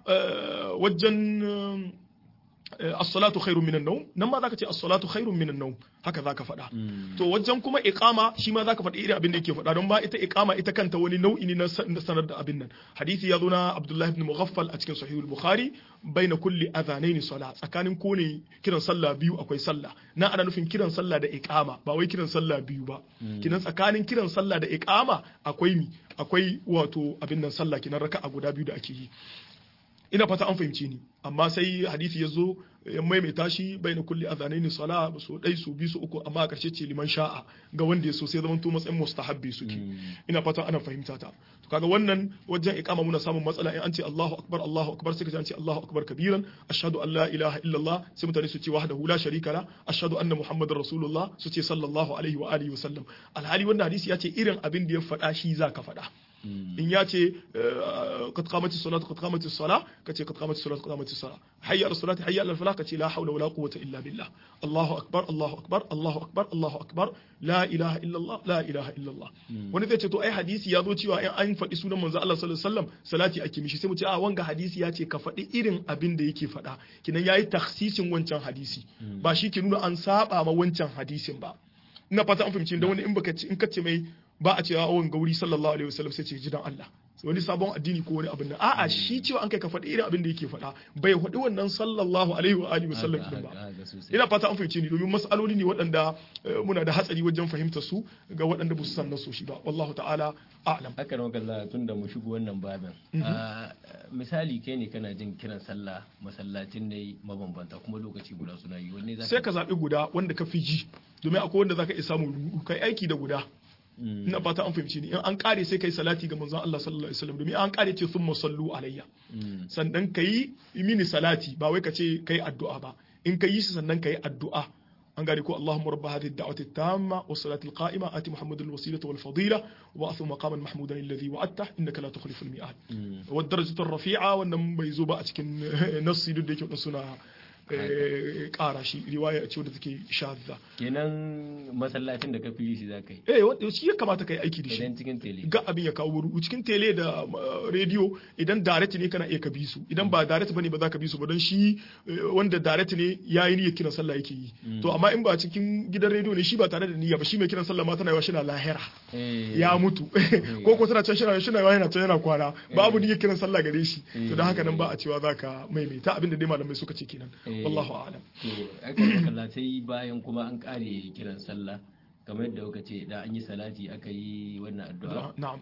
wajen as-salatu khairun minan nawm nan ma zaka ce as-salatu khairun minan nawm haka zaka faɗa to wajen kuma iqama shi ma zaka faɗi irin abin da yake faɗa don ba ita iqama ita kanta wani nau'i ne na sanar da abin nan hadisi ya zo na Abdullah ibn Mughaffal a cikin Sahih al-Bukhari baina kulli adhanaini sala tsakanin ko ne kiran sallah biyu akwai sallah na ana nufin kiran sallah da iqama ba wai kiran sallah biyu ba kinan tsakanin kiran sallah da iqama akwai mi akwai wato abin nan sallah kinan raka'a guda biyu da ake yi ina fata an fahimci ni amma sai hadisi ya zo ya maimaita shi bai na kulli azanaini sala so dai so bi so uku amma a karshe ce liman sha'a ga wanda ya so sai zaman to matsayin mustahabbi suke ina fata ana fahimta ta to kaga wannan wajen iqama muna samun matsala in an ce Allahu akbar Allahu akbar sai ka an ce Allahu akbar kabiran ashhadu an la ilaha illallah sai mutane su ce wahdahu la sharika la ashhadu anna muhammadar rasulullah su ce sallallahu alaihi wa alihi wa sallam alhali wannan hadisi ya ce irin abin da ya faɗa shi zaka faɗa in ya ce qad qamati salatu qad qamati sala kace qad qamati salatu qad qamati sala hayya ala salati hayya ala falah kace la hawla wala quwwata illa billah Allahu akbar Allahu akbar Allahu akbar Allahu akbar la ilaha illa Allah la ilaha illa Allah wani zai ce to ai hadisi ya zo cewa in an faɗi sunan manzo Allah sallallahu alaihi wasallam salati ake mishi sai mu ce a wanga hadisi ya ce ka faɗi irin abin da yake faɗa kinan yayi takhsisin wancan hadisi ba shi ke nuna an saba ma wancan hadisin ba ina fata an fahimci da wani in baka in kace mai ba a cewa awon gauri sallallahu alaihi wasallam sai ce ji dan Allah wani sabon addini ko wani abin nan a'a shi cewa an kai ka faɗi irin abin da yake faɗa bai faɗi wannan sallallahu alaihi wa alihi wasallam din ba ina fata an fahimce ni domin mas'aloli ne waɗanda muna da hatsari wajen fahimtar su ga waɗanda ba su san naso shi ba wallahu ta'ala a'lam haka ne wallahi tunda mu shigo wannan babin misali kai ne kana jin kiran sallah masallacin ne mabambanta kuma lokaci guda suna yi wanne zaka sai ka zabi guda wanda ka fi ji domin akwai wanda zaka iya samu kai aiki da guda ina fata an fahimci ni in an kare sai kai salati ga manzon Allah sallallahu alaihi wasallam domin an kare ce thumma sallu alayya sannan kai mini salati ba wai ka ce kai addu'a ba in kai shi sannan kai addu'a an gane ko Allahumma rabb hadhihi ad-da'wati at-tamma was-salati al-qa'ima ati Muhammadan al-wasilata wal-fadila wa ba'athu maqaman mahmudan alladhi wa'adta innaka la tukhlifu al-mi'ad wa ad-darajatu ar-rafi'a wannan bai zo ba a cikin nassi duk da yake suna kara shi riwaya ce wadda take shadda kenan masallacin da ka fi shi zaka yi eh wanda shi ya kamata kai aiki da shi idan cikin tele ga abin ya kawo ruɗu cikin tele da radio idan direct ne kana iya ka bi su idan ba direct bane ba za ka bi su ba don shi wanda direct ne yayi niyyar kiran sallah yake yi to amma in ba cikin gidan radio ne shi ba tare da niyya ba shi mai kiran sallah ma tana yawa shi na lahira ya mutu ko ko tana can shi na shi na yana can yana kwana babu niyyar kiran sallah gare shi to dan haka nan ba a cewa zaka maimaita abin da dai malamai suka ce kenan wallahu a'lam to aka kalla sai bayan kuma an kare kiran sallah kamar yadda kuka ce da an yi salati aka yi wannan addu'a na'am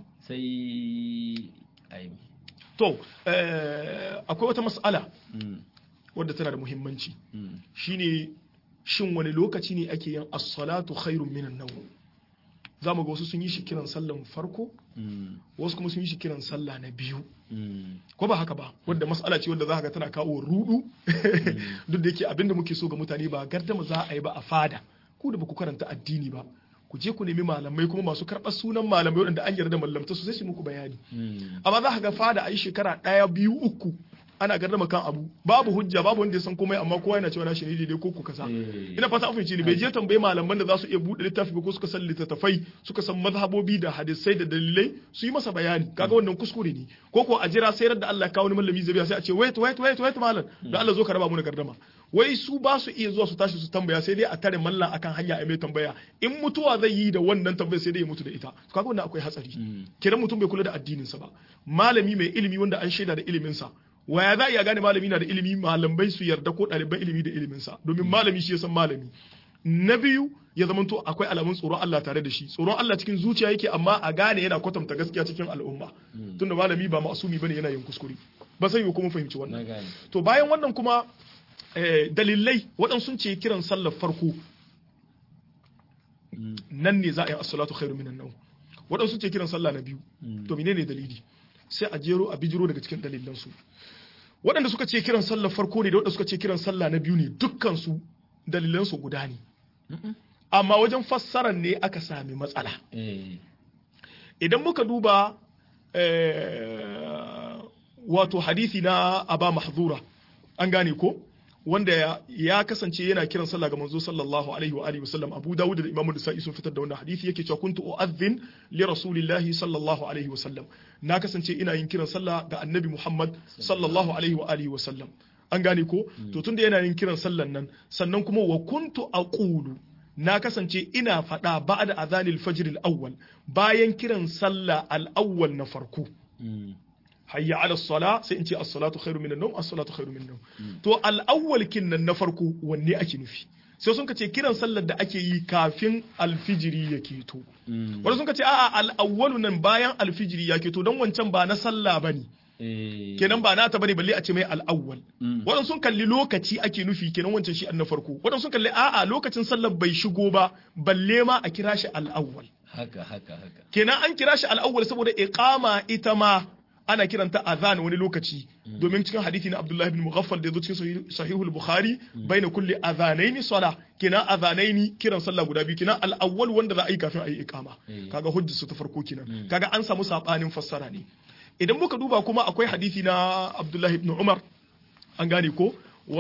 sai ai to akwai wata mas'ala wadda tana da muhimmanci shine shin wani lokaci ne ake yin as-salatu khairun minan nawm zamu ga wasu sun yi shi kiran sallan farko wasu kuma sun yi shi kiran sallah na biyu ko ba haka ba wadda mas'ala ce wadda za ka tana kawo rudu duk da yake abinda muke so ga mutane ba gardama za a yi ba a fada ku da baku karanta addini ba ku je ku nemi malamai kuma masu karɓar sunan malamai waɗanda an yarda mallamta su sai su muku bayani amma za ka ga fada a yi shekara ɗaya biyu uku ana gardama kan abu babu hujja babu wanda ya san komai amma kowa yana cewa na shi ne daidai ko ku kaza ina fata an fahimci ne bai je tambaye malaman da za su iya buɗe littafi ko suka san littattafai suka san mazhabobi da hadisai da dalilai su yi masa bayani kaga wannan kuskure ne ko ko a jira sai da Allah ya kawo ni mallami zabiya sai a ce wait wait wait wait malam da Allah zo ka raba mu na gardama wai su ba su iya zuwa su tashi su tambaya sai dai a tare mallan akan hanya a mai tambaya in mutuwa zai yi da wannan tambaya sai dai ya mutu da ita kaga wannan akwai hatsari kiran mutum bai kula da addinin sa ba malami mai ilimi wanda an shaida da ilimin sa waya za a iya gane malami na da ilimi malamai su yarda ko ɗaliban ilimi da iliminsa domin malami shi ya san malami na biyu ya zama to akwai alamun tsoron Allah tare da shi tsoron Allah cikin zuciya yake amma a gane yana kwatanta gaskiya cikin al'umma tunda malami ba masumi bane yana yin kuskure ba sai ko mun fahimci wannan to bayan wannan kuma dalilai waɗansu sun ce kiran sallar farko nan ne za a yi as-salatu khairu minan nawm waɗansu sun ce kiran sallah na biyu to menene dalili sai a jero a bijiro daga cikin dalilansu waɗanda suka ce kiran sallar farko ne da waɗanda suka ce kiran sallah na biyu ne dukkansu dalilansu guda ne amma wajen fassarar ne aka sami matsala eh idan muka duba eh, wato hadisi na Aba Mahzura an gane ko wanda ya, ya kasance yana kiran sallah ga manzo sallallahu alaihi wa alihi wasallam Abu Dawud da Imam Nasa'i sun fitar da wannan hadisi yake cewa kuntu u'adhdhin li rasulillahi sallallahu alaihi wasallam na kasance ina yin kiran sallah ga annabi Muhammad sallallahu alaihi wa alihi wasallam an gane ko to tunda yana yin kiran sallan nan sannan kuma wa kuntu aqulu na kasance ina faɗa ba'da adhanil fajr al-awwal bayan kiran sallah al-awwal na farko mm. hayya ala sala sai in ce as-salatu khairu minan nawm as-salatu khairu minan nawm to al-awwal kinnan na farko wanne ake nufi sai sun ce kiran sallar da ake yi kafin alfijiri ya keto Mm. wanda sun ce a'a al-awwalu nan bayan alfijiri ya keto don wancan ba na sallah bane eh kenan ba nata bane balle a ce mai al-awwal Mm. wadan sun kalli lokaci ake nufi kenan wancan shi an na farko wadan sun kalli a'a lokacin sallar bai shigo ba balle ma a kira shi al-awwal haka haka haka kenan an kira shi al-awwal saboda iqama ita ma ana kiranta azan wani lokaci domin cikin hadisi na Abdullah ibn Mughaffal da yazo cikin sahihul Bukhari baina kulli azanaini sala kenan azanaini kiran sallah guda biyu kenan al-awwal wanda za a yi kafin a yi iqama kaga hujjar su ta farko kenan kaga an samu sabanin fassara ne idan muka duba kuma akwai hadisi na Abdullah ibn Umar an gane ko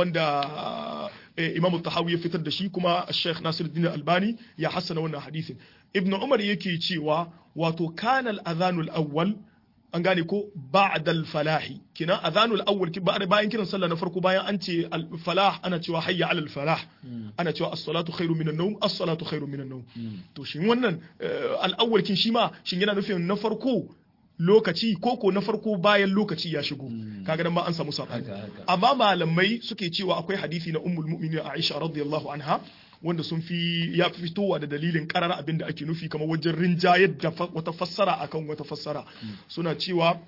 wanda Imam Tahawi ya fitar da shi kuma Sheikh Nasiruddin Albani ya hassana wannan hadisin Ibn Umar yake cewa wato kana al-adhanul awwal an gane ko ba'dal falahi kina adhanul awwal bayan kiran sallah na farko bayan an ce al falah ana cewa hayya alal falah ana cewa as-salatu khairu minan nawm as-salatu khairu minan nawm to shin wannan al awwal kin shi ma shin yana nufin na farko lokaci koko na farko bayan lokaci ya shigo kaga dan ma an samu sabani amma malamai suke cewa akwai hadisi na ummul mu'minin Aisha radiyallahu anha wanda sun fi ya fi fitowa da dalilin karar abin da ake nufi kamar wajen rinjayar da wata fassara akan wata fassara suna cewa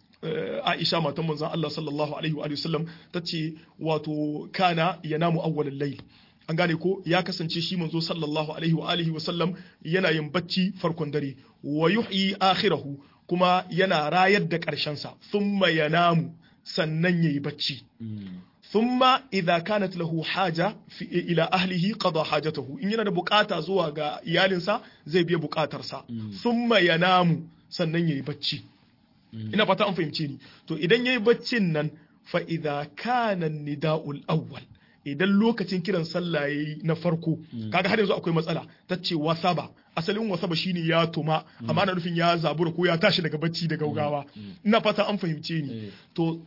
Aisha matan manzon Allah sallallahu alaihi wa sallam tace wato kana yanamu awwalal layl an gane ko ya kasance shi manzo sallallahu alaihi wa alihi wa sallam yana yin bacci farkon dare wa yuhyi akhirahu kuma yana rayar da karshen sa thumma yanamu sannan yayi bacci ثم إذا كانت له حاجة في إلى أهله قضى حاجته إن ينا بقاتا زوا غا يالنسا زي بيا بقاترسا ثم ينام sannan yayi bacci ina fata an fahimce ni to idan yayi baccin nan fa idza kana nida'ul awwal idan lokacin kiran sallah yayi na farko kaga har yanzu akwai matsala tace wasaba asalin wasaba shine ya tuma amma na nufin ya zabura ko ya tashi daga bacci daga gaugawa ina fata an fahimce ni to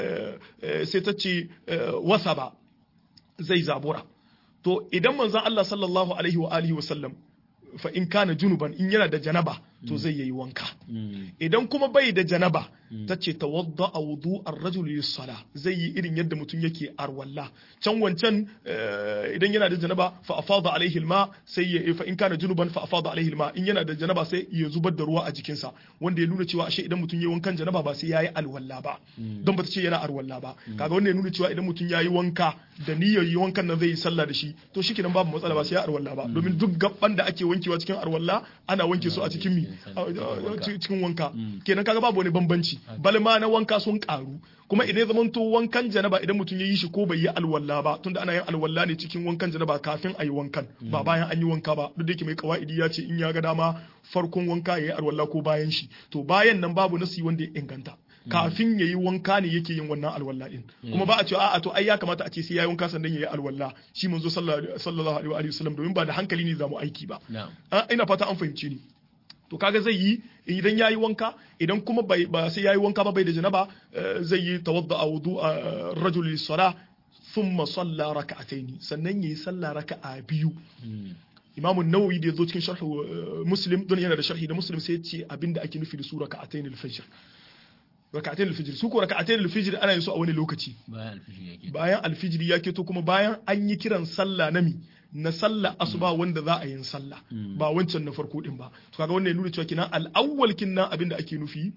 sai tace wasaba zai zabura to idan manzon Allah sallallahu alaihi wa alihi wa sallam fa in kana junuban in yana da janaba to zai yi wanka idan kuma bai da janaba ta ce tawadda a wudu ar-rajul lis-sala zai yi irin yadda mutum yake arwalla can wancan idan yana da janaba fa afada alaihi al-ma sai ya fa in kana junuban fa afada alaihi al-ma in yana da janaba sai ya zubar da ruwa a jikinsa wanda ya nuna cewa ashe idan mutum yayi wankan janaba ba sai yayi alwalla ba don bata ce yana arwalla ba kaga wanda ya nuna cewa idan mutum yayi wanka da niyyar yi wankan nan zai yi sallah da shi to shikenan babu matsala ba sai ya arwalla ba domin duk gaban da ake wankewa cikin arwalla ana wanke su a cikin mi cikin wanka kenan kaga babu wani bambanci balma na wanka sun karu kuma idan ya zamanto wankan janaba idan mutum ya yi shi ko bai yi alwala ba tunda ana yin alwala ne cikin wankan janaba kafin a yi wankan ba bayan an yi wanka ba duk da yake mai kawaidi ya ce in ya ga dama farkon wanka ya yi alwala ko bayan shi to bayan nan babu nasi wanda ya inganta kafin ya yi wanka ne yake yin wannan alwala din kuma ba a cewa a'a to ai ya kamata a ce sai ya yi wanka sannan ya yi alwala shi manzo sallallahu alaihi wa sallam domin ba da hankali ne zamu aiki ba ina fata an fahimce ni to kaga zai yi idan yayi wanka idan kuma bai ba sai yayi wanka ba bai da janaba zai yi tawadda a wudu ar-rajul lis-salah thumma salla rak'atayn sannan yayi sallah raka'a biyu Imam an-Nawawi da yazo cikin sharh Muslim don yana da sharhi da Muslim sai ya ce abinda ake nufi da su raka'atayn al-fajr raka'atayn al-fajr su ko raka'atayn al-fajr ana yin su a wani lokaci bayan al-fajr yake bayan al-fajr yake to kuma bayan an yi kiran sallah nami na sallah asuba wanda za a yin sallah ba wancan na farko din ba to kaga wannan ya nuna cewa kinan al-awwal kinan abinda ake nufi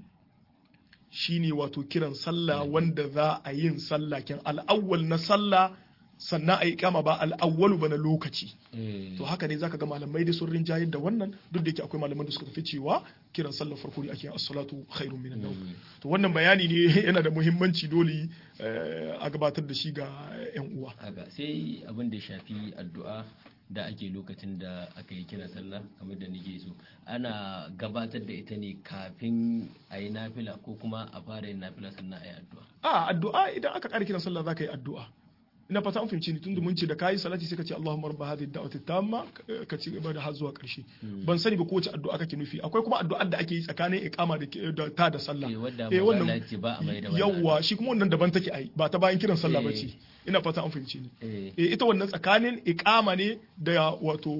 shine wato kiran sallah wanda za a yin sallah kin al-awwal na sallah sannan a yi kama ba al-awwalu ba na lokaci to haka ne zaka ga malamai da sun rinjayar da wannan duk da yake akwai malaman da suka tafi cewa kiran sallar farko ne ake yin as-salatu khairun minan nawm to wannan bayani ne yana da muhimmanci dole a gabatar da shi ga yan uwa haka sai abin da ya shafi addu'a da ake lokacin da aka yi kira sallah kamar da nake so ana gabatar da ita ne kafin a yi nafila ko kuma a fara yin nafila sannan a yi addu'a a addu'a idan aka ƙara kiran sallah zaka yi addu'a ina fata an fahimci ni tunda mun ce da kayi salati sai ka ce Allahumma rabb hadhihi ad-da'wati tamma ka ci gaba da har zuwa ƙarshe ban sani ba ko wace addu'a kake nufi akwai kuma addu'ar da ake yi tsakanin iqama da ta da sallah eh wannan ba a mai da yawa shi kuma wannan daban take ai ba ta bayan kiran sallah bace ina fata an fahimci ni eh ita wannan tsakanin iqama ne da wato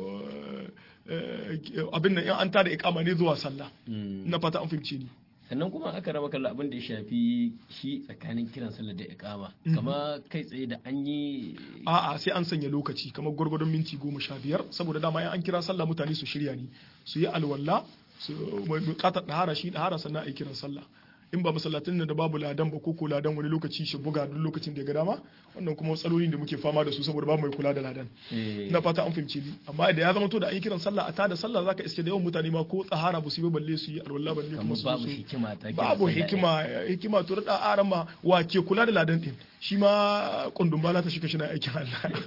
abin nan in an tada iqama ne zuwa sallah ina fata an fahimci ni sannan kuma aka raba kallon abin da ya shafi shi tsakanin kiran sallah da iqama kama kai tsaye da an yi a'a sai an sanya lokaci kamar gwargwadon minti goma sha biyar saboda dama an kira sallah mutane su shirya ni su yi alwala su bukatar dahara shi dahara sannan a yi kiran sallah in ba masallatin da babu ladan ba ko ko ladan wani lokaci shi buga duk lokacin da ya ga dama wannan kuma matsalolin da muke fama da su saboda babu mai kula da ladan ina fata an fahimci ni amma idan ya zama to da an yi kiran sallah a ta da sallah zaka iske da yawan mutane ma ko tsahara ba su yi balle su yi alwala balle kuma su babu hikima ta babu hikima hikima to da aran ma wa ke kula da ladan din shi ma kundun bala ta shiga shi na aikin Allah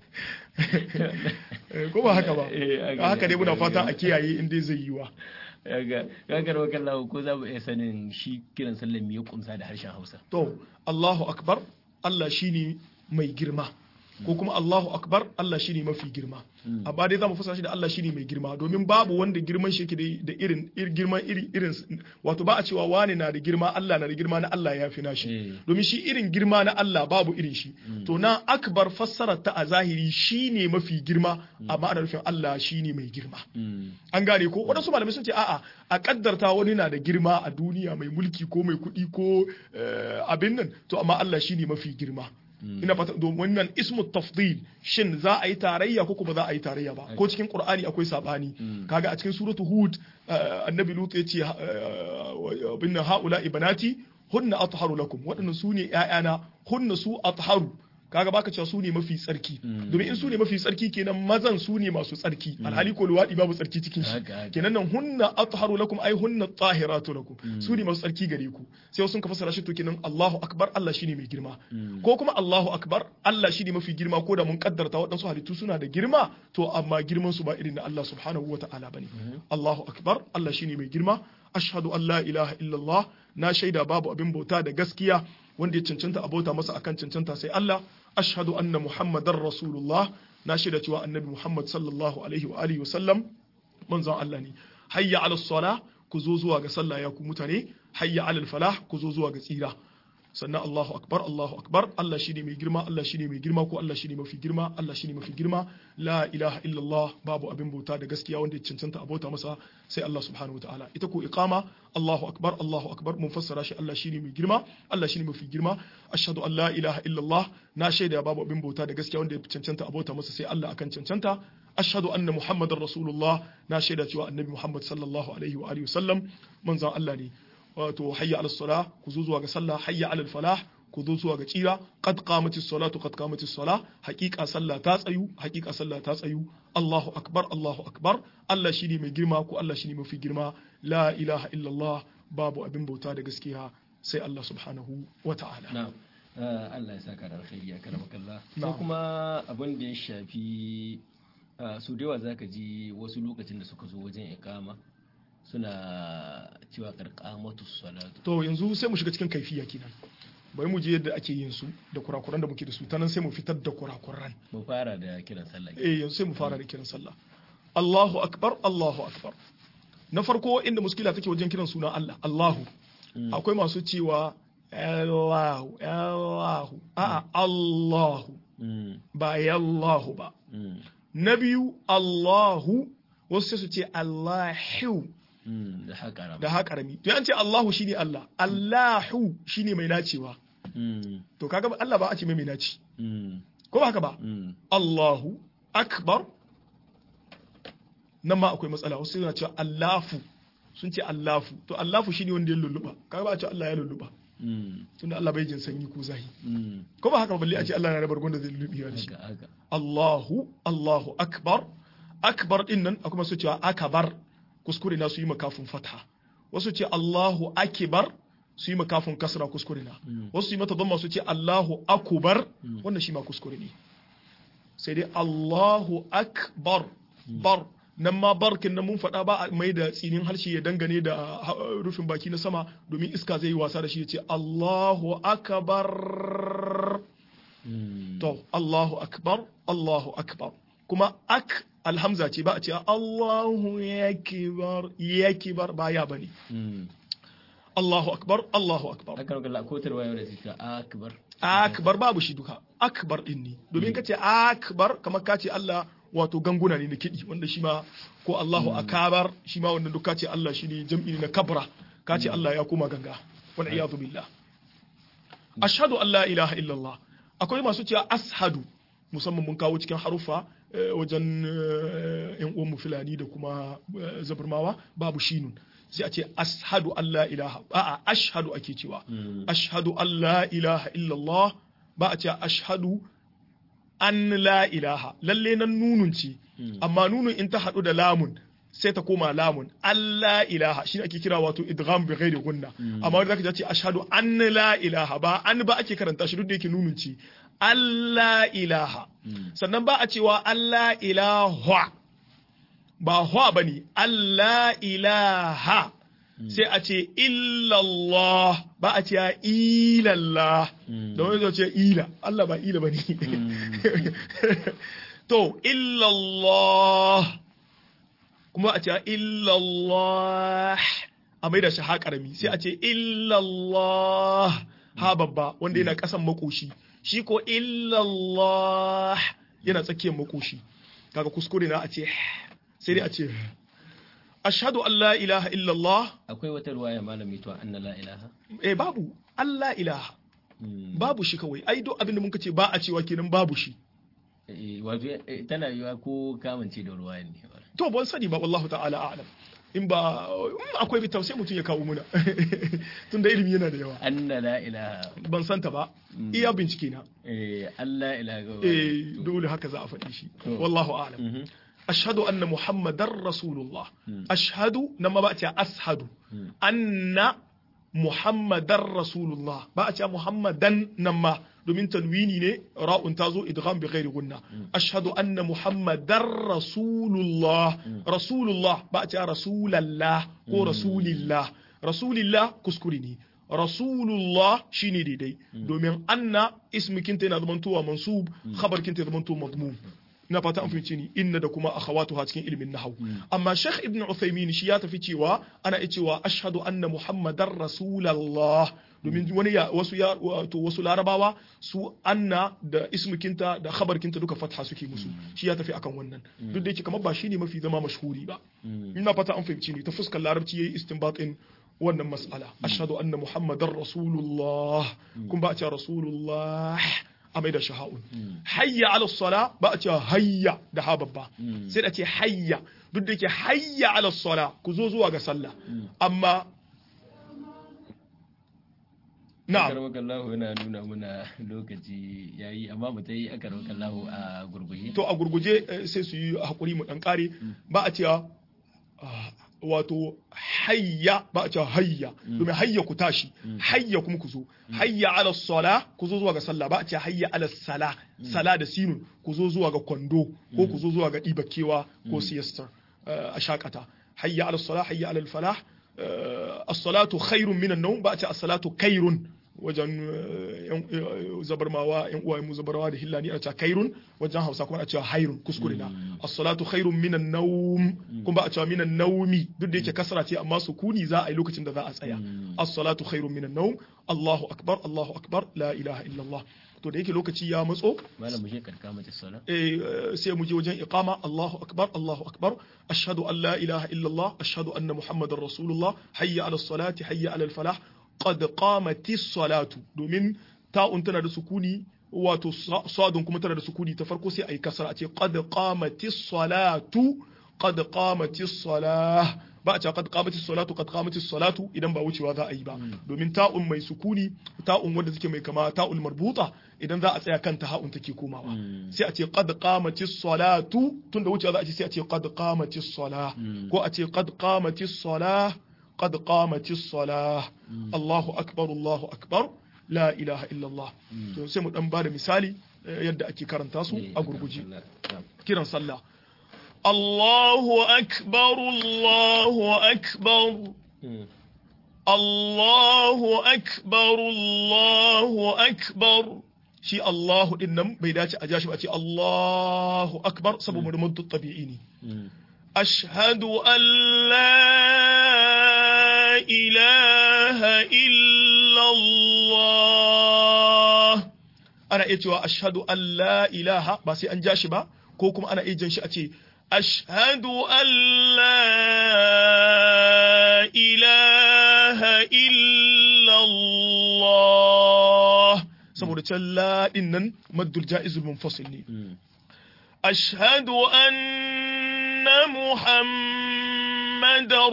ko ba haka ba haka dai muna fata a kiyaye in dai zai yi wa gagar wakar lahu ko za mu iya sanin shi kiran sallar me ya kumsa da harshen Hausa to Allahu akbar Allah shine mai girma ko kuma Allahu akbar Allah shine mafi girma amma dai zamu fassara shi da Allah shine mai girma domin babu wanda girman shi yake da irin girman iri irin wato ba a cewa wani na da girma Allah na da girma na Allah ya fi nashi domin shi irin girma na Allah babu irin shi to na akbar fassarar ta a zahiri shine mafi girma amma ana nufin Allah shine mai girma an gane ko wadansu malamai sun ce a'a a kaddarta wani na da girma a duniya mai mulki ko mai kuɗi ko abin nan to amma Allah shine mafi girma ina fata domin wannan ismu tafdil shin za a yi tarayya ko kuma za a yi tarayya ba ko cikin qur'ani akwai sabani kaga a cikin suratu hud annabi lut ya ce binna haula ibanati hunna atharu lakum wadannan sune ƴaƴana hunna su atharu kaga baka cewa su ne mafi tsarki domin in su ne mafi tsarki kenan mazan su ne masu tsarki alhali ko luwadi babu tsarki cikin shi kenan nan hunna atharu lakum ai hunna tahiratu lakum su ne masu tsarki gare ku sai sun ka fassara shi to kenan Allahu akbar Allah shine mai girma ko kuma Allahu akbar Allah shine mafi girma ko da mun kaddarta waɗansu halittu suna da girma to amma girman su ba irin na Allah subhanahu wata'ala bane Allahu akbar Allah shine mai girma ashhadu an la ilaha illallah na shaida babu abin bauta da gaskiya wanda ya cancanta a bauta masa akan cancanta sai Allah ashhadu anna muhammadar rasulullah na shaida cewa annabi muhammad sallallahu alaihi wa alihi wasallam manzon Allah ne hayya ala salah ku zo zuwa ga sallah ya ku mutane hayya ala falah ku zo zuwa ga tsira sannan Allahu akbar Allahu akbar Allah shine mai girma Allah shine mai girma ko Allah shine mafi girma Allah shine mafi girma la ilaha illallah babu abin bauta da gaskiya wanda ya cancanta a bauta masa sai Allah subhanahu wataala ita ko iqama Allahu akbar Allahu akbar mun fassara shi Allah shine mai girma Allah shine mafi girma ashhadu an la ilaha illallah na shaida babu abin bauta da gaskiya wanda ya cancanta a bauta masa sai Allah akan cancanta ashhadu anna muhammadar rasulullah na shaida cewa annabi muhammad sallallahu alaihi wa alihi wasallam manzon Allah ne wato hayya ala salah ku zo zuwa ga sallah hayya ala falah ku zo zuwa ga tsira qad qamatis salatu qad qamatis salah haqiqa sallah ta tsayu haqiqa sallah ta tsayu Allahu akbar Allahu akbar Allah shine mai girma ko Allah shine mafi girma la ilaha illallah babu abin bauta da gaskiya sai Allah subhanahu wata'ala na'am Allah ya saka da alkhairi ya karamakallah sai kuma abin da ya shafi su da yawa zaka ji wasu lokacin da suka zo wajen iqama suna cewa karkamatu salatu to yanzu sai mu shiga cikin kaifiya kenan bai mu je yadda ake yin su da kurakuran da muke da su ta nan sai mu fitar da kurakuran mu fara da kiran sallah eh yanzu sai mu fara da kiran sallah Allahu akbar Allahu akbar na farko inda muskila take wajen kiran sunan Allah Allahu akwai masu cewa Allahu Allahu a'a Allahu ba Allahu ba na biyu Allahu wasu sai su ce Allahu da haka rami to an ce Allahu shine Allah Allahu shine mai nacewa to kaga Allah ba a ce mai mai naci ko ba haka ba Allahu akbar nan ma akwai matsala wasu suna cewa Allahu sun ce Allahu to Allahu shine wanda ya lulluba kaga ba a ce Allah ya lulluba tunda Allah bai jin sanyi ko zahi ko ba haka ba balle a ce Allah na rabar gonda zai lullubi da shi Allahu Allahu akbar akbar din nan akwai masu cewa akbar kuskure na su yi makafin fatha wasu ce Allahu akibar su yi makafin kasra kuskure na wasu yi mata dhamma su ce Allahu akubar wannan shi ma kuskure ne sai dai Allahu akbar bar nan ma barkin nan mun faɗa ba a mai da tsinin harshe ya dangane da rufin baki na sama domin iska zai yi wasa da shi ya ce Allahu akbar to Allahu akbar Allahu akbar kuma ak alhamza ce ba a ce Allahu yakbar yakbar ba ya bane Allahu akbar Allahu akbar akan kalla ko tarwaya da suka akbar akbar babu shi duka akbar din ne domin kace akbar kamar kace Allah wato ganguna ne na kiɗi wanda shi ma ko Allahu akabar shi ma wannan duka ce Allah shi ne jam'i ne na kabra ka ce Allah ya koma ganga wal iyadu billah ashhadu an la ilaha illallah akwai masu cewa ashadu musamman mun kawo cikin harufa wajen yan uwan mu filani da kuma zabarmawa babu shinun sai a ce ashadu an la ilaha a'a ashhadu ake cewa ashhadu an la ilaha illallah ba a ce ashhadu an la ilaha lalle nan nunun ce amma nunun in ta haɗu da lamun sai ta koma lamun Allah ilaha shi ake kira wato idgham bi ghairi gunna amma wanda zaka ce ashhadu an la ilaha ba an ba ake karanta shi duk da yake nunun ce Allah ilaha sannan ba a cewa Allah ilaha ba hwa bane Allah ilaha sai a ce illallah ba a ce ilallah da wani zai ce ila Allah ba ila ba ne to illallah kuma a ce illallah a mai da shi ha karami sai a ce illallah ha babba wanda yana kasan makoshi shi ko illallah yana tsakiyar makoshi kaga kuskure na a ce sai dai a ce ashhadu an la ilaha illallah akwai wata ruwaya malami to anna la ilaha eh babu Allah ilaha babu shi kawai ai duk abinda mun ce ba a cewa kenan babu shi eh wato tana yiwa ko kamance da ruwaya ne to ban sani ba wallahu ta'ala a'lam in ba akwai bi tausayi mutum ya kawo muna tunda ilimi yana da yawa anna la ilaha ban santa ba iya bincike na eh Allah ilaha eh dole haka za a faɗi shi wallahu a'lam ashhadu anna muhammadar rasulullah ashhadu nan ma ba a ce ashhadu anna muhammadar rasulullah ba a ce muhammadan nan ma domin tanwini ne ra'un ta zo idgham bi ghairi gunna ashhadu anna muhammadar rasulullah rasulullah ba a ce rasulallah ko rasulillah rasulillah kuskure ne rasulullah shine daidai domin anna ismikinta yana zamantowa mansub khabarkinta yana zamantowa madmum ina fata an fahimci ni inna da kuma akhawatuha cikin ilimin nahwu amma Sheikh Ibn Uthaymeen shi ya tafi cewa ana iya cewa ashhadu anna muhammadar rasulullah domin wani ya wasu ya wato wasu larabawa su anna da ismikinta da khabarkinta duka fatha suke musu shi ya tafi akan wannan duk da yake kamar ba shine mafi zama mashhuri ba ina fata an fahimci ni ta fuskar larabci yayi istinbatin wannan mas'ala ashhadu anna muhammadar rasulullah kun ba a ce rasulullah a mai da shaha'un hayya ala sala ba a ce hayya da ha babba sai da ce hayya duk da yake hayya ala sala ku zo zuwa ga sallah amma na'am akarwakallahu yana nuna muna lokaci yayi amma mu tayi akarwakallahu a gurguje to a gurguje sai su yi hakuri mu dan kare ba a cewa wato hayya ba a cewa hayya domin hayya ku tashi hayya kuma ku zo hayya ala sala ku zo zuwa ga sallah ba a cewa hayya ala sala sala da sinun ku zo zuwa ga kwando ko ku zo zuwa ga dibakewa ko siesta a shakata hayya ala sala hayya ala falah as-salatu khairun minan nawm ba a cewa as-salatu khairun wajen zabarmawa yan uwaye mu zabarmawa da hillani a cewa kairun wajen hausa kuma a cewa hairun kuskure na as-salatu khairun minan nawm kuma ba a cewa minan nawmi duk da yake kasra ce amma sukuni za a yi lokacin da za a tsaya as-salatu khairun minan nawm Allahu akbar Allahu akbar la ilaha illa Allah to da yake lokaci ya matso malam mu je karka mace sala eh sai mu je wajen iqama Allahu akbar Allahu akbar ashhadu an la ilaha illa Allah ashhadu anna muhammadar rasulullah hayya ala salati hayya ala falah qad qamatis salatu domin ta'un tana da sukuni wato sadun kuma tana da sukuni ta farko sai ayi kasra a ce qad qamatis salatu qad qamatis salah ba a ce qad qamatis salatu qad qamatis salatu idan ba wucewa za a yi ba domin ta'un mai sukuni ta'un wanda take mai kama ta'ul marbuta idan za a tsaya kanta ha'un take komawa sai a ce qad qamatis salatu tunda wucewa za a ce sai a ce qad qamatis salah ko a ce qad qamatis salah قد قامت الصلاة الله أكبر الله أكبر لا إله إلا الله sai mu dan bada misali yadda ake karanta su Eh, a gurguje na'am. kiran sallah Allahu akbar Allahu akbar Mm. Allahu akbar Allahu akbar shi Allahu din nan bai dace a ja shi ba a ce Allahu akbar saboda muddu tabi'i ne Mm. ashhadu an la ilaha illa Allah ana iya cewa ashhadu an la ilaha ba sai an ja shi ba ko kuma ana iya jan shi a ce ashhadu an la ilaha illa Allah saboda can la din nan maddul jaizul munfasil ne Mm. ashhadu anna muhammadar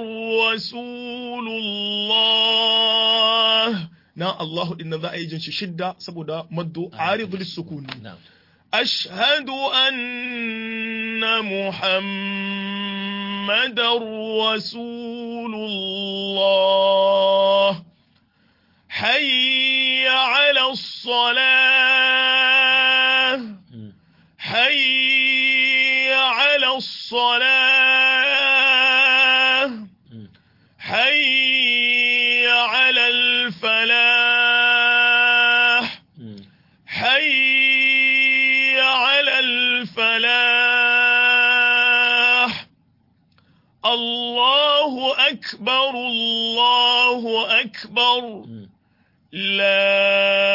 rasulullah na Allah din nan za a yi jan shi shidda saboda maddu aridul sukun Na'am. أشهد أن محمدا رسول الله حي على الصلاة Mm. حي على الصلاة Mm. حي على الفلاح Mm. حي على الفلاح الله أكبر الله أكبر Mm. لا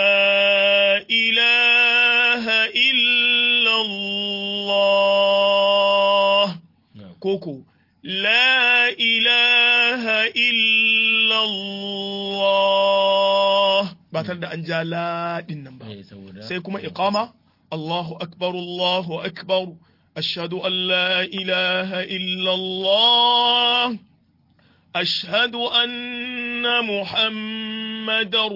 إله إلا الله Na'am. كوكو لا إله إلا الله بعد أن جاء لا إنما Eh, saboda sai kuma iqama Allahu akbar Allahu akbar ashhadu an la ilaha illa Allah ashhadu anna muhammadar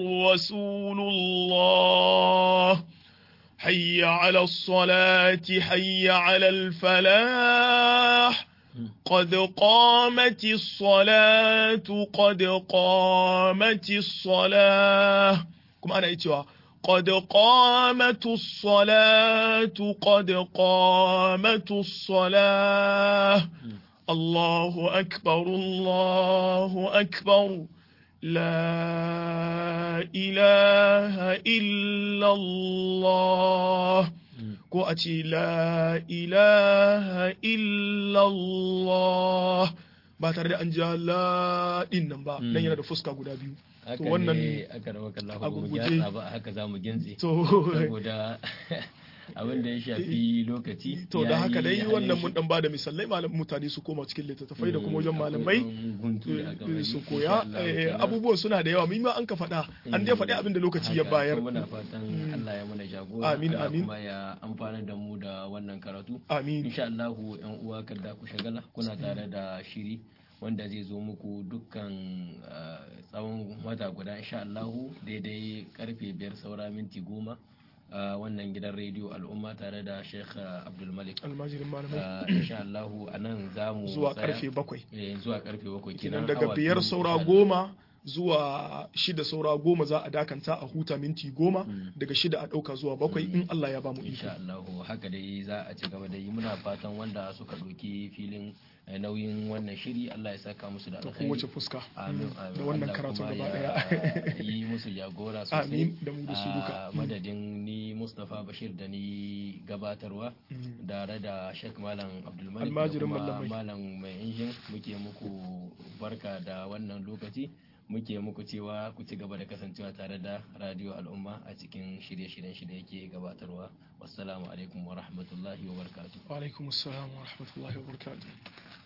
rasulullah hayya ala as-salati hayya ala al-falah قد قامت الصلاة قد قامت الصلاة كما أنا إتوا قد قامت الصلاة قد قامت الصلاة الله أكبر الله أكبر لا إله إلا الله ko a ce la ilaha illallah ba tare da an ja la din nan ba nan yana da fuska guda biyu haka to wannan ne aka rawa kallahu a ba mu gurguje. gyara ba haka za mu gintse to saboda abin da ya shafi lokaci to da haka dai yayi wannan halin mun shi. dan bada misalai malam mutane su koma cikin littattafai da kuma wajen malamai Akwai guntu da aka bari, su insha koya Allah eh, kenan. abubuwan suna da yawa ma an ka faɗa an dai faɗi abin da lokaci ya Haka, bayar to muna fatan Allah ya mana jagora Amin, Allah amin. kuma ya amfana da mu da wannan karatu amin insha Allah yan uwa kada ku shagala kuna tare da shiri wanda zai zo muku dukkan uh, tsawon wata guda insha Allah daidai karfe biyar saura minti goma a wannan gidan rediyo al'umma tare da Sheikh Abdul Malik almajirin malamai Uh, insha Allah a nan za mu zuwa tsaya. karfe bakwai Eh, zuwa karfe bakwai kenan kenan daga awa biyar biyu, saura insha Allah. goma zuwa shida saura goma za a dakanta a huta minti goma Mm. daga shida a ɗauka zuwa bakwai in Allah ya bamu iko insha Allah haka dai za a ci gaba da yi muna fatan wanda suka ɗauki filin eh, nauyin wannan shiri Allah ya saka musu da ta alkhairi kowace fuska amin da amin. wannan Allah karatun kuma gaba ya daya yi musu jagora sosai amin da mu da su a duka madadin ni Mustapha Bashir da ni gabatarwa Mm. tare da Sheikh Malam Abdulmalik da Almajirin kuma mallamai. Malam mai injin muke muku barka da wannan lokaci muke muku cewa ku ci gaba da kasancewa tare da Radio Al'umma a cikin shirye-shiryen shi da yake gabatarwa wassalamu alaikum wa rahmatullahi wa barakatuh wa alaikum assalam wa rahmatullahi wa barakatuh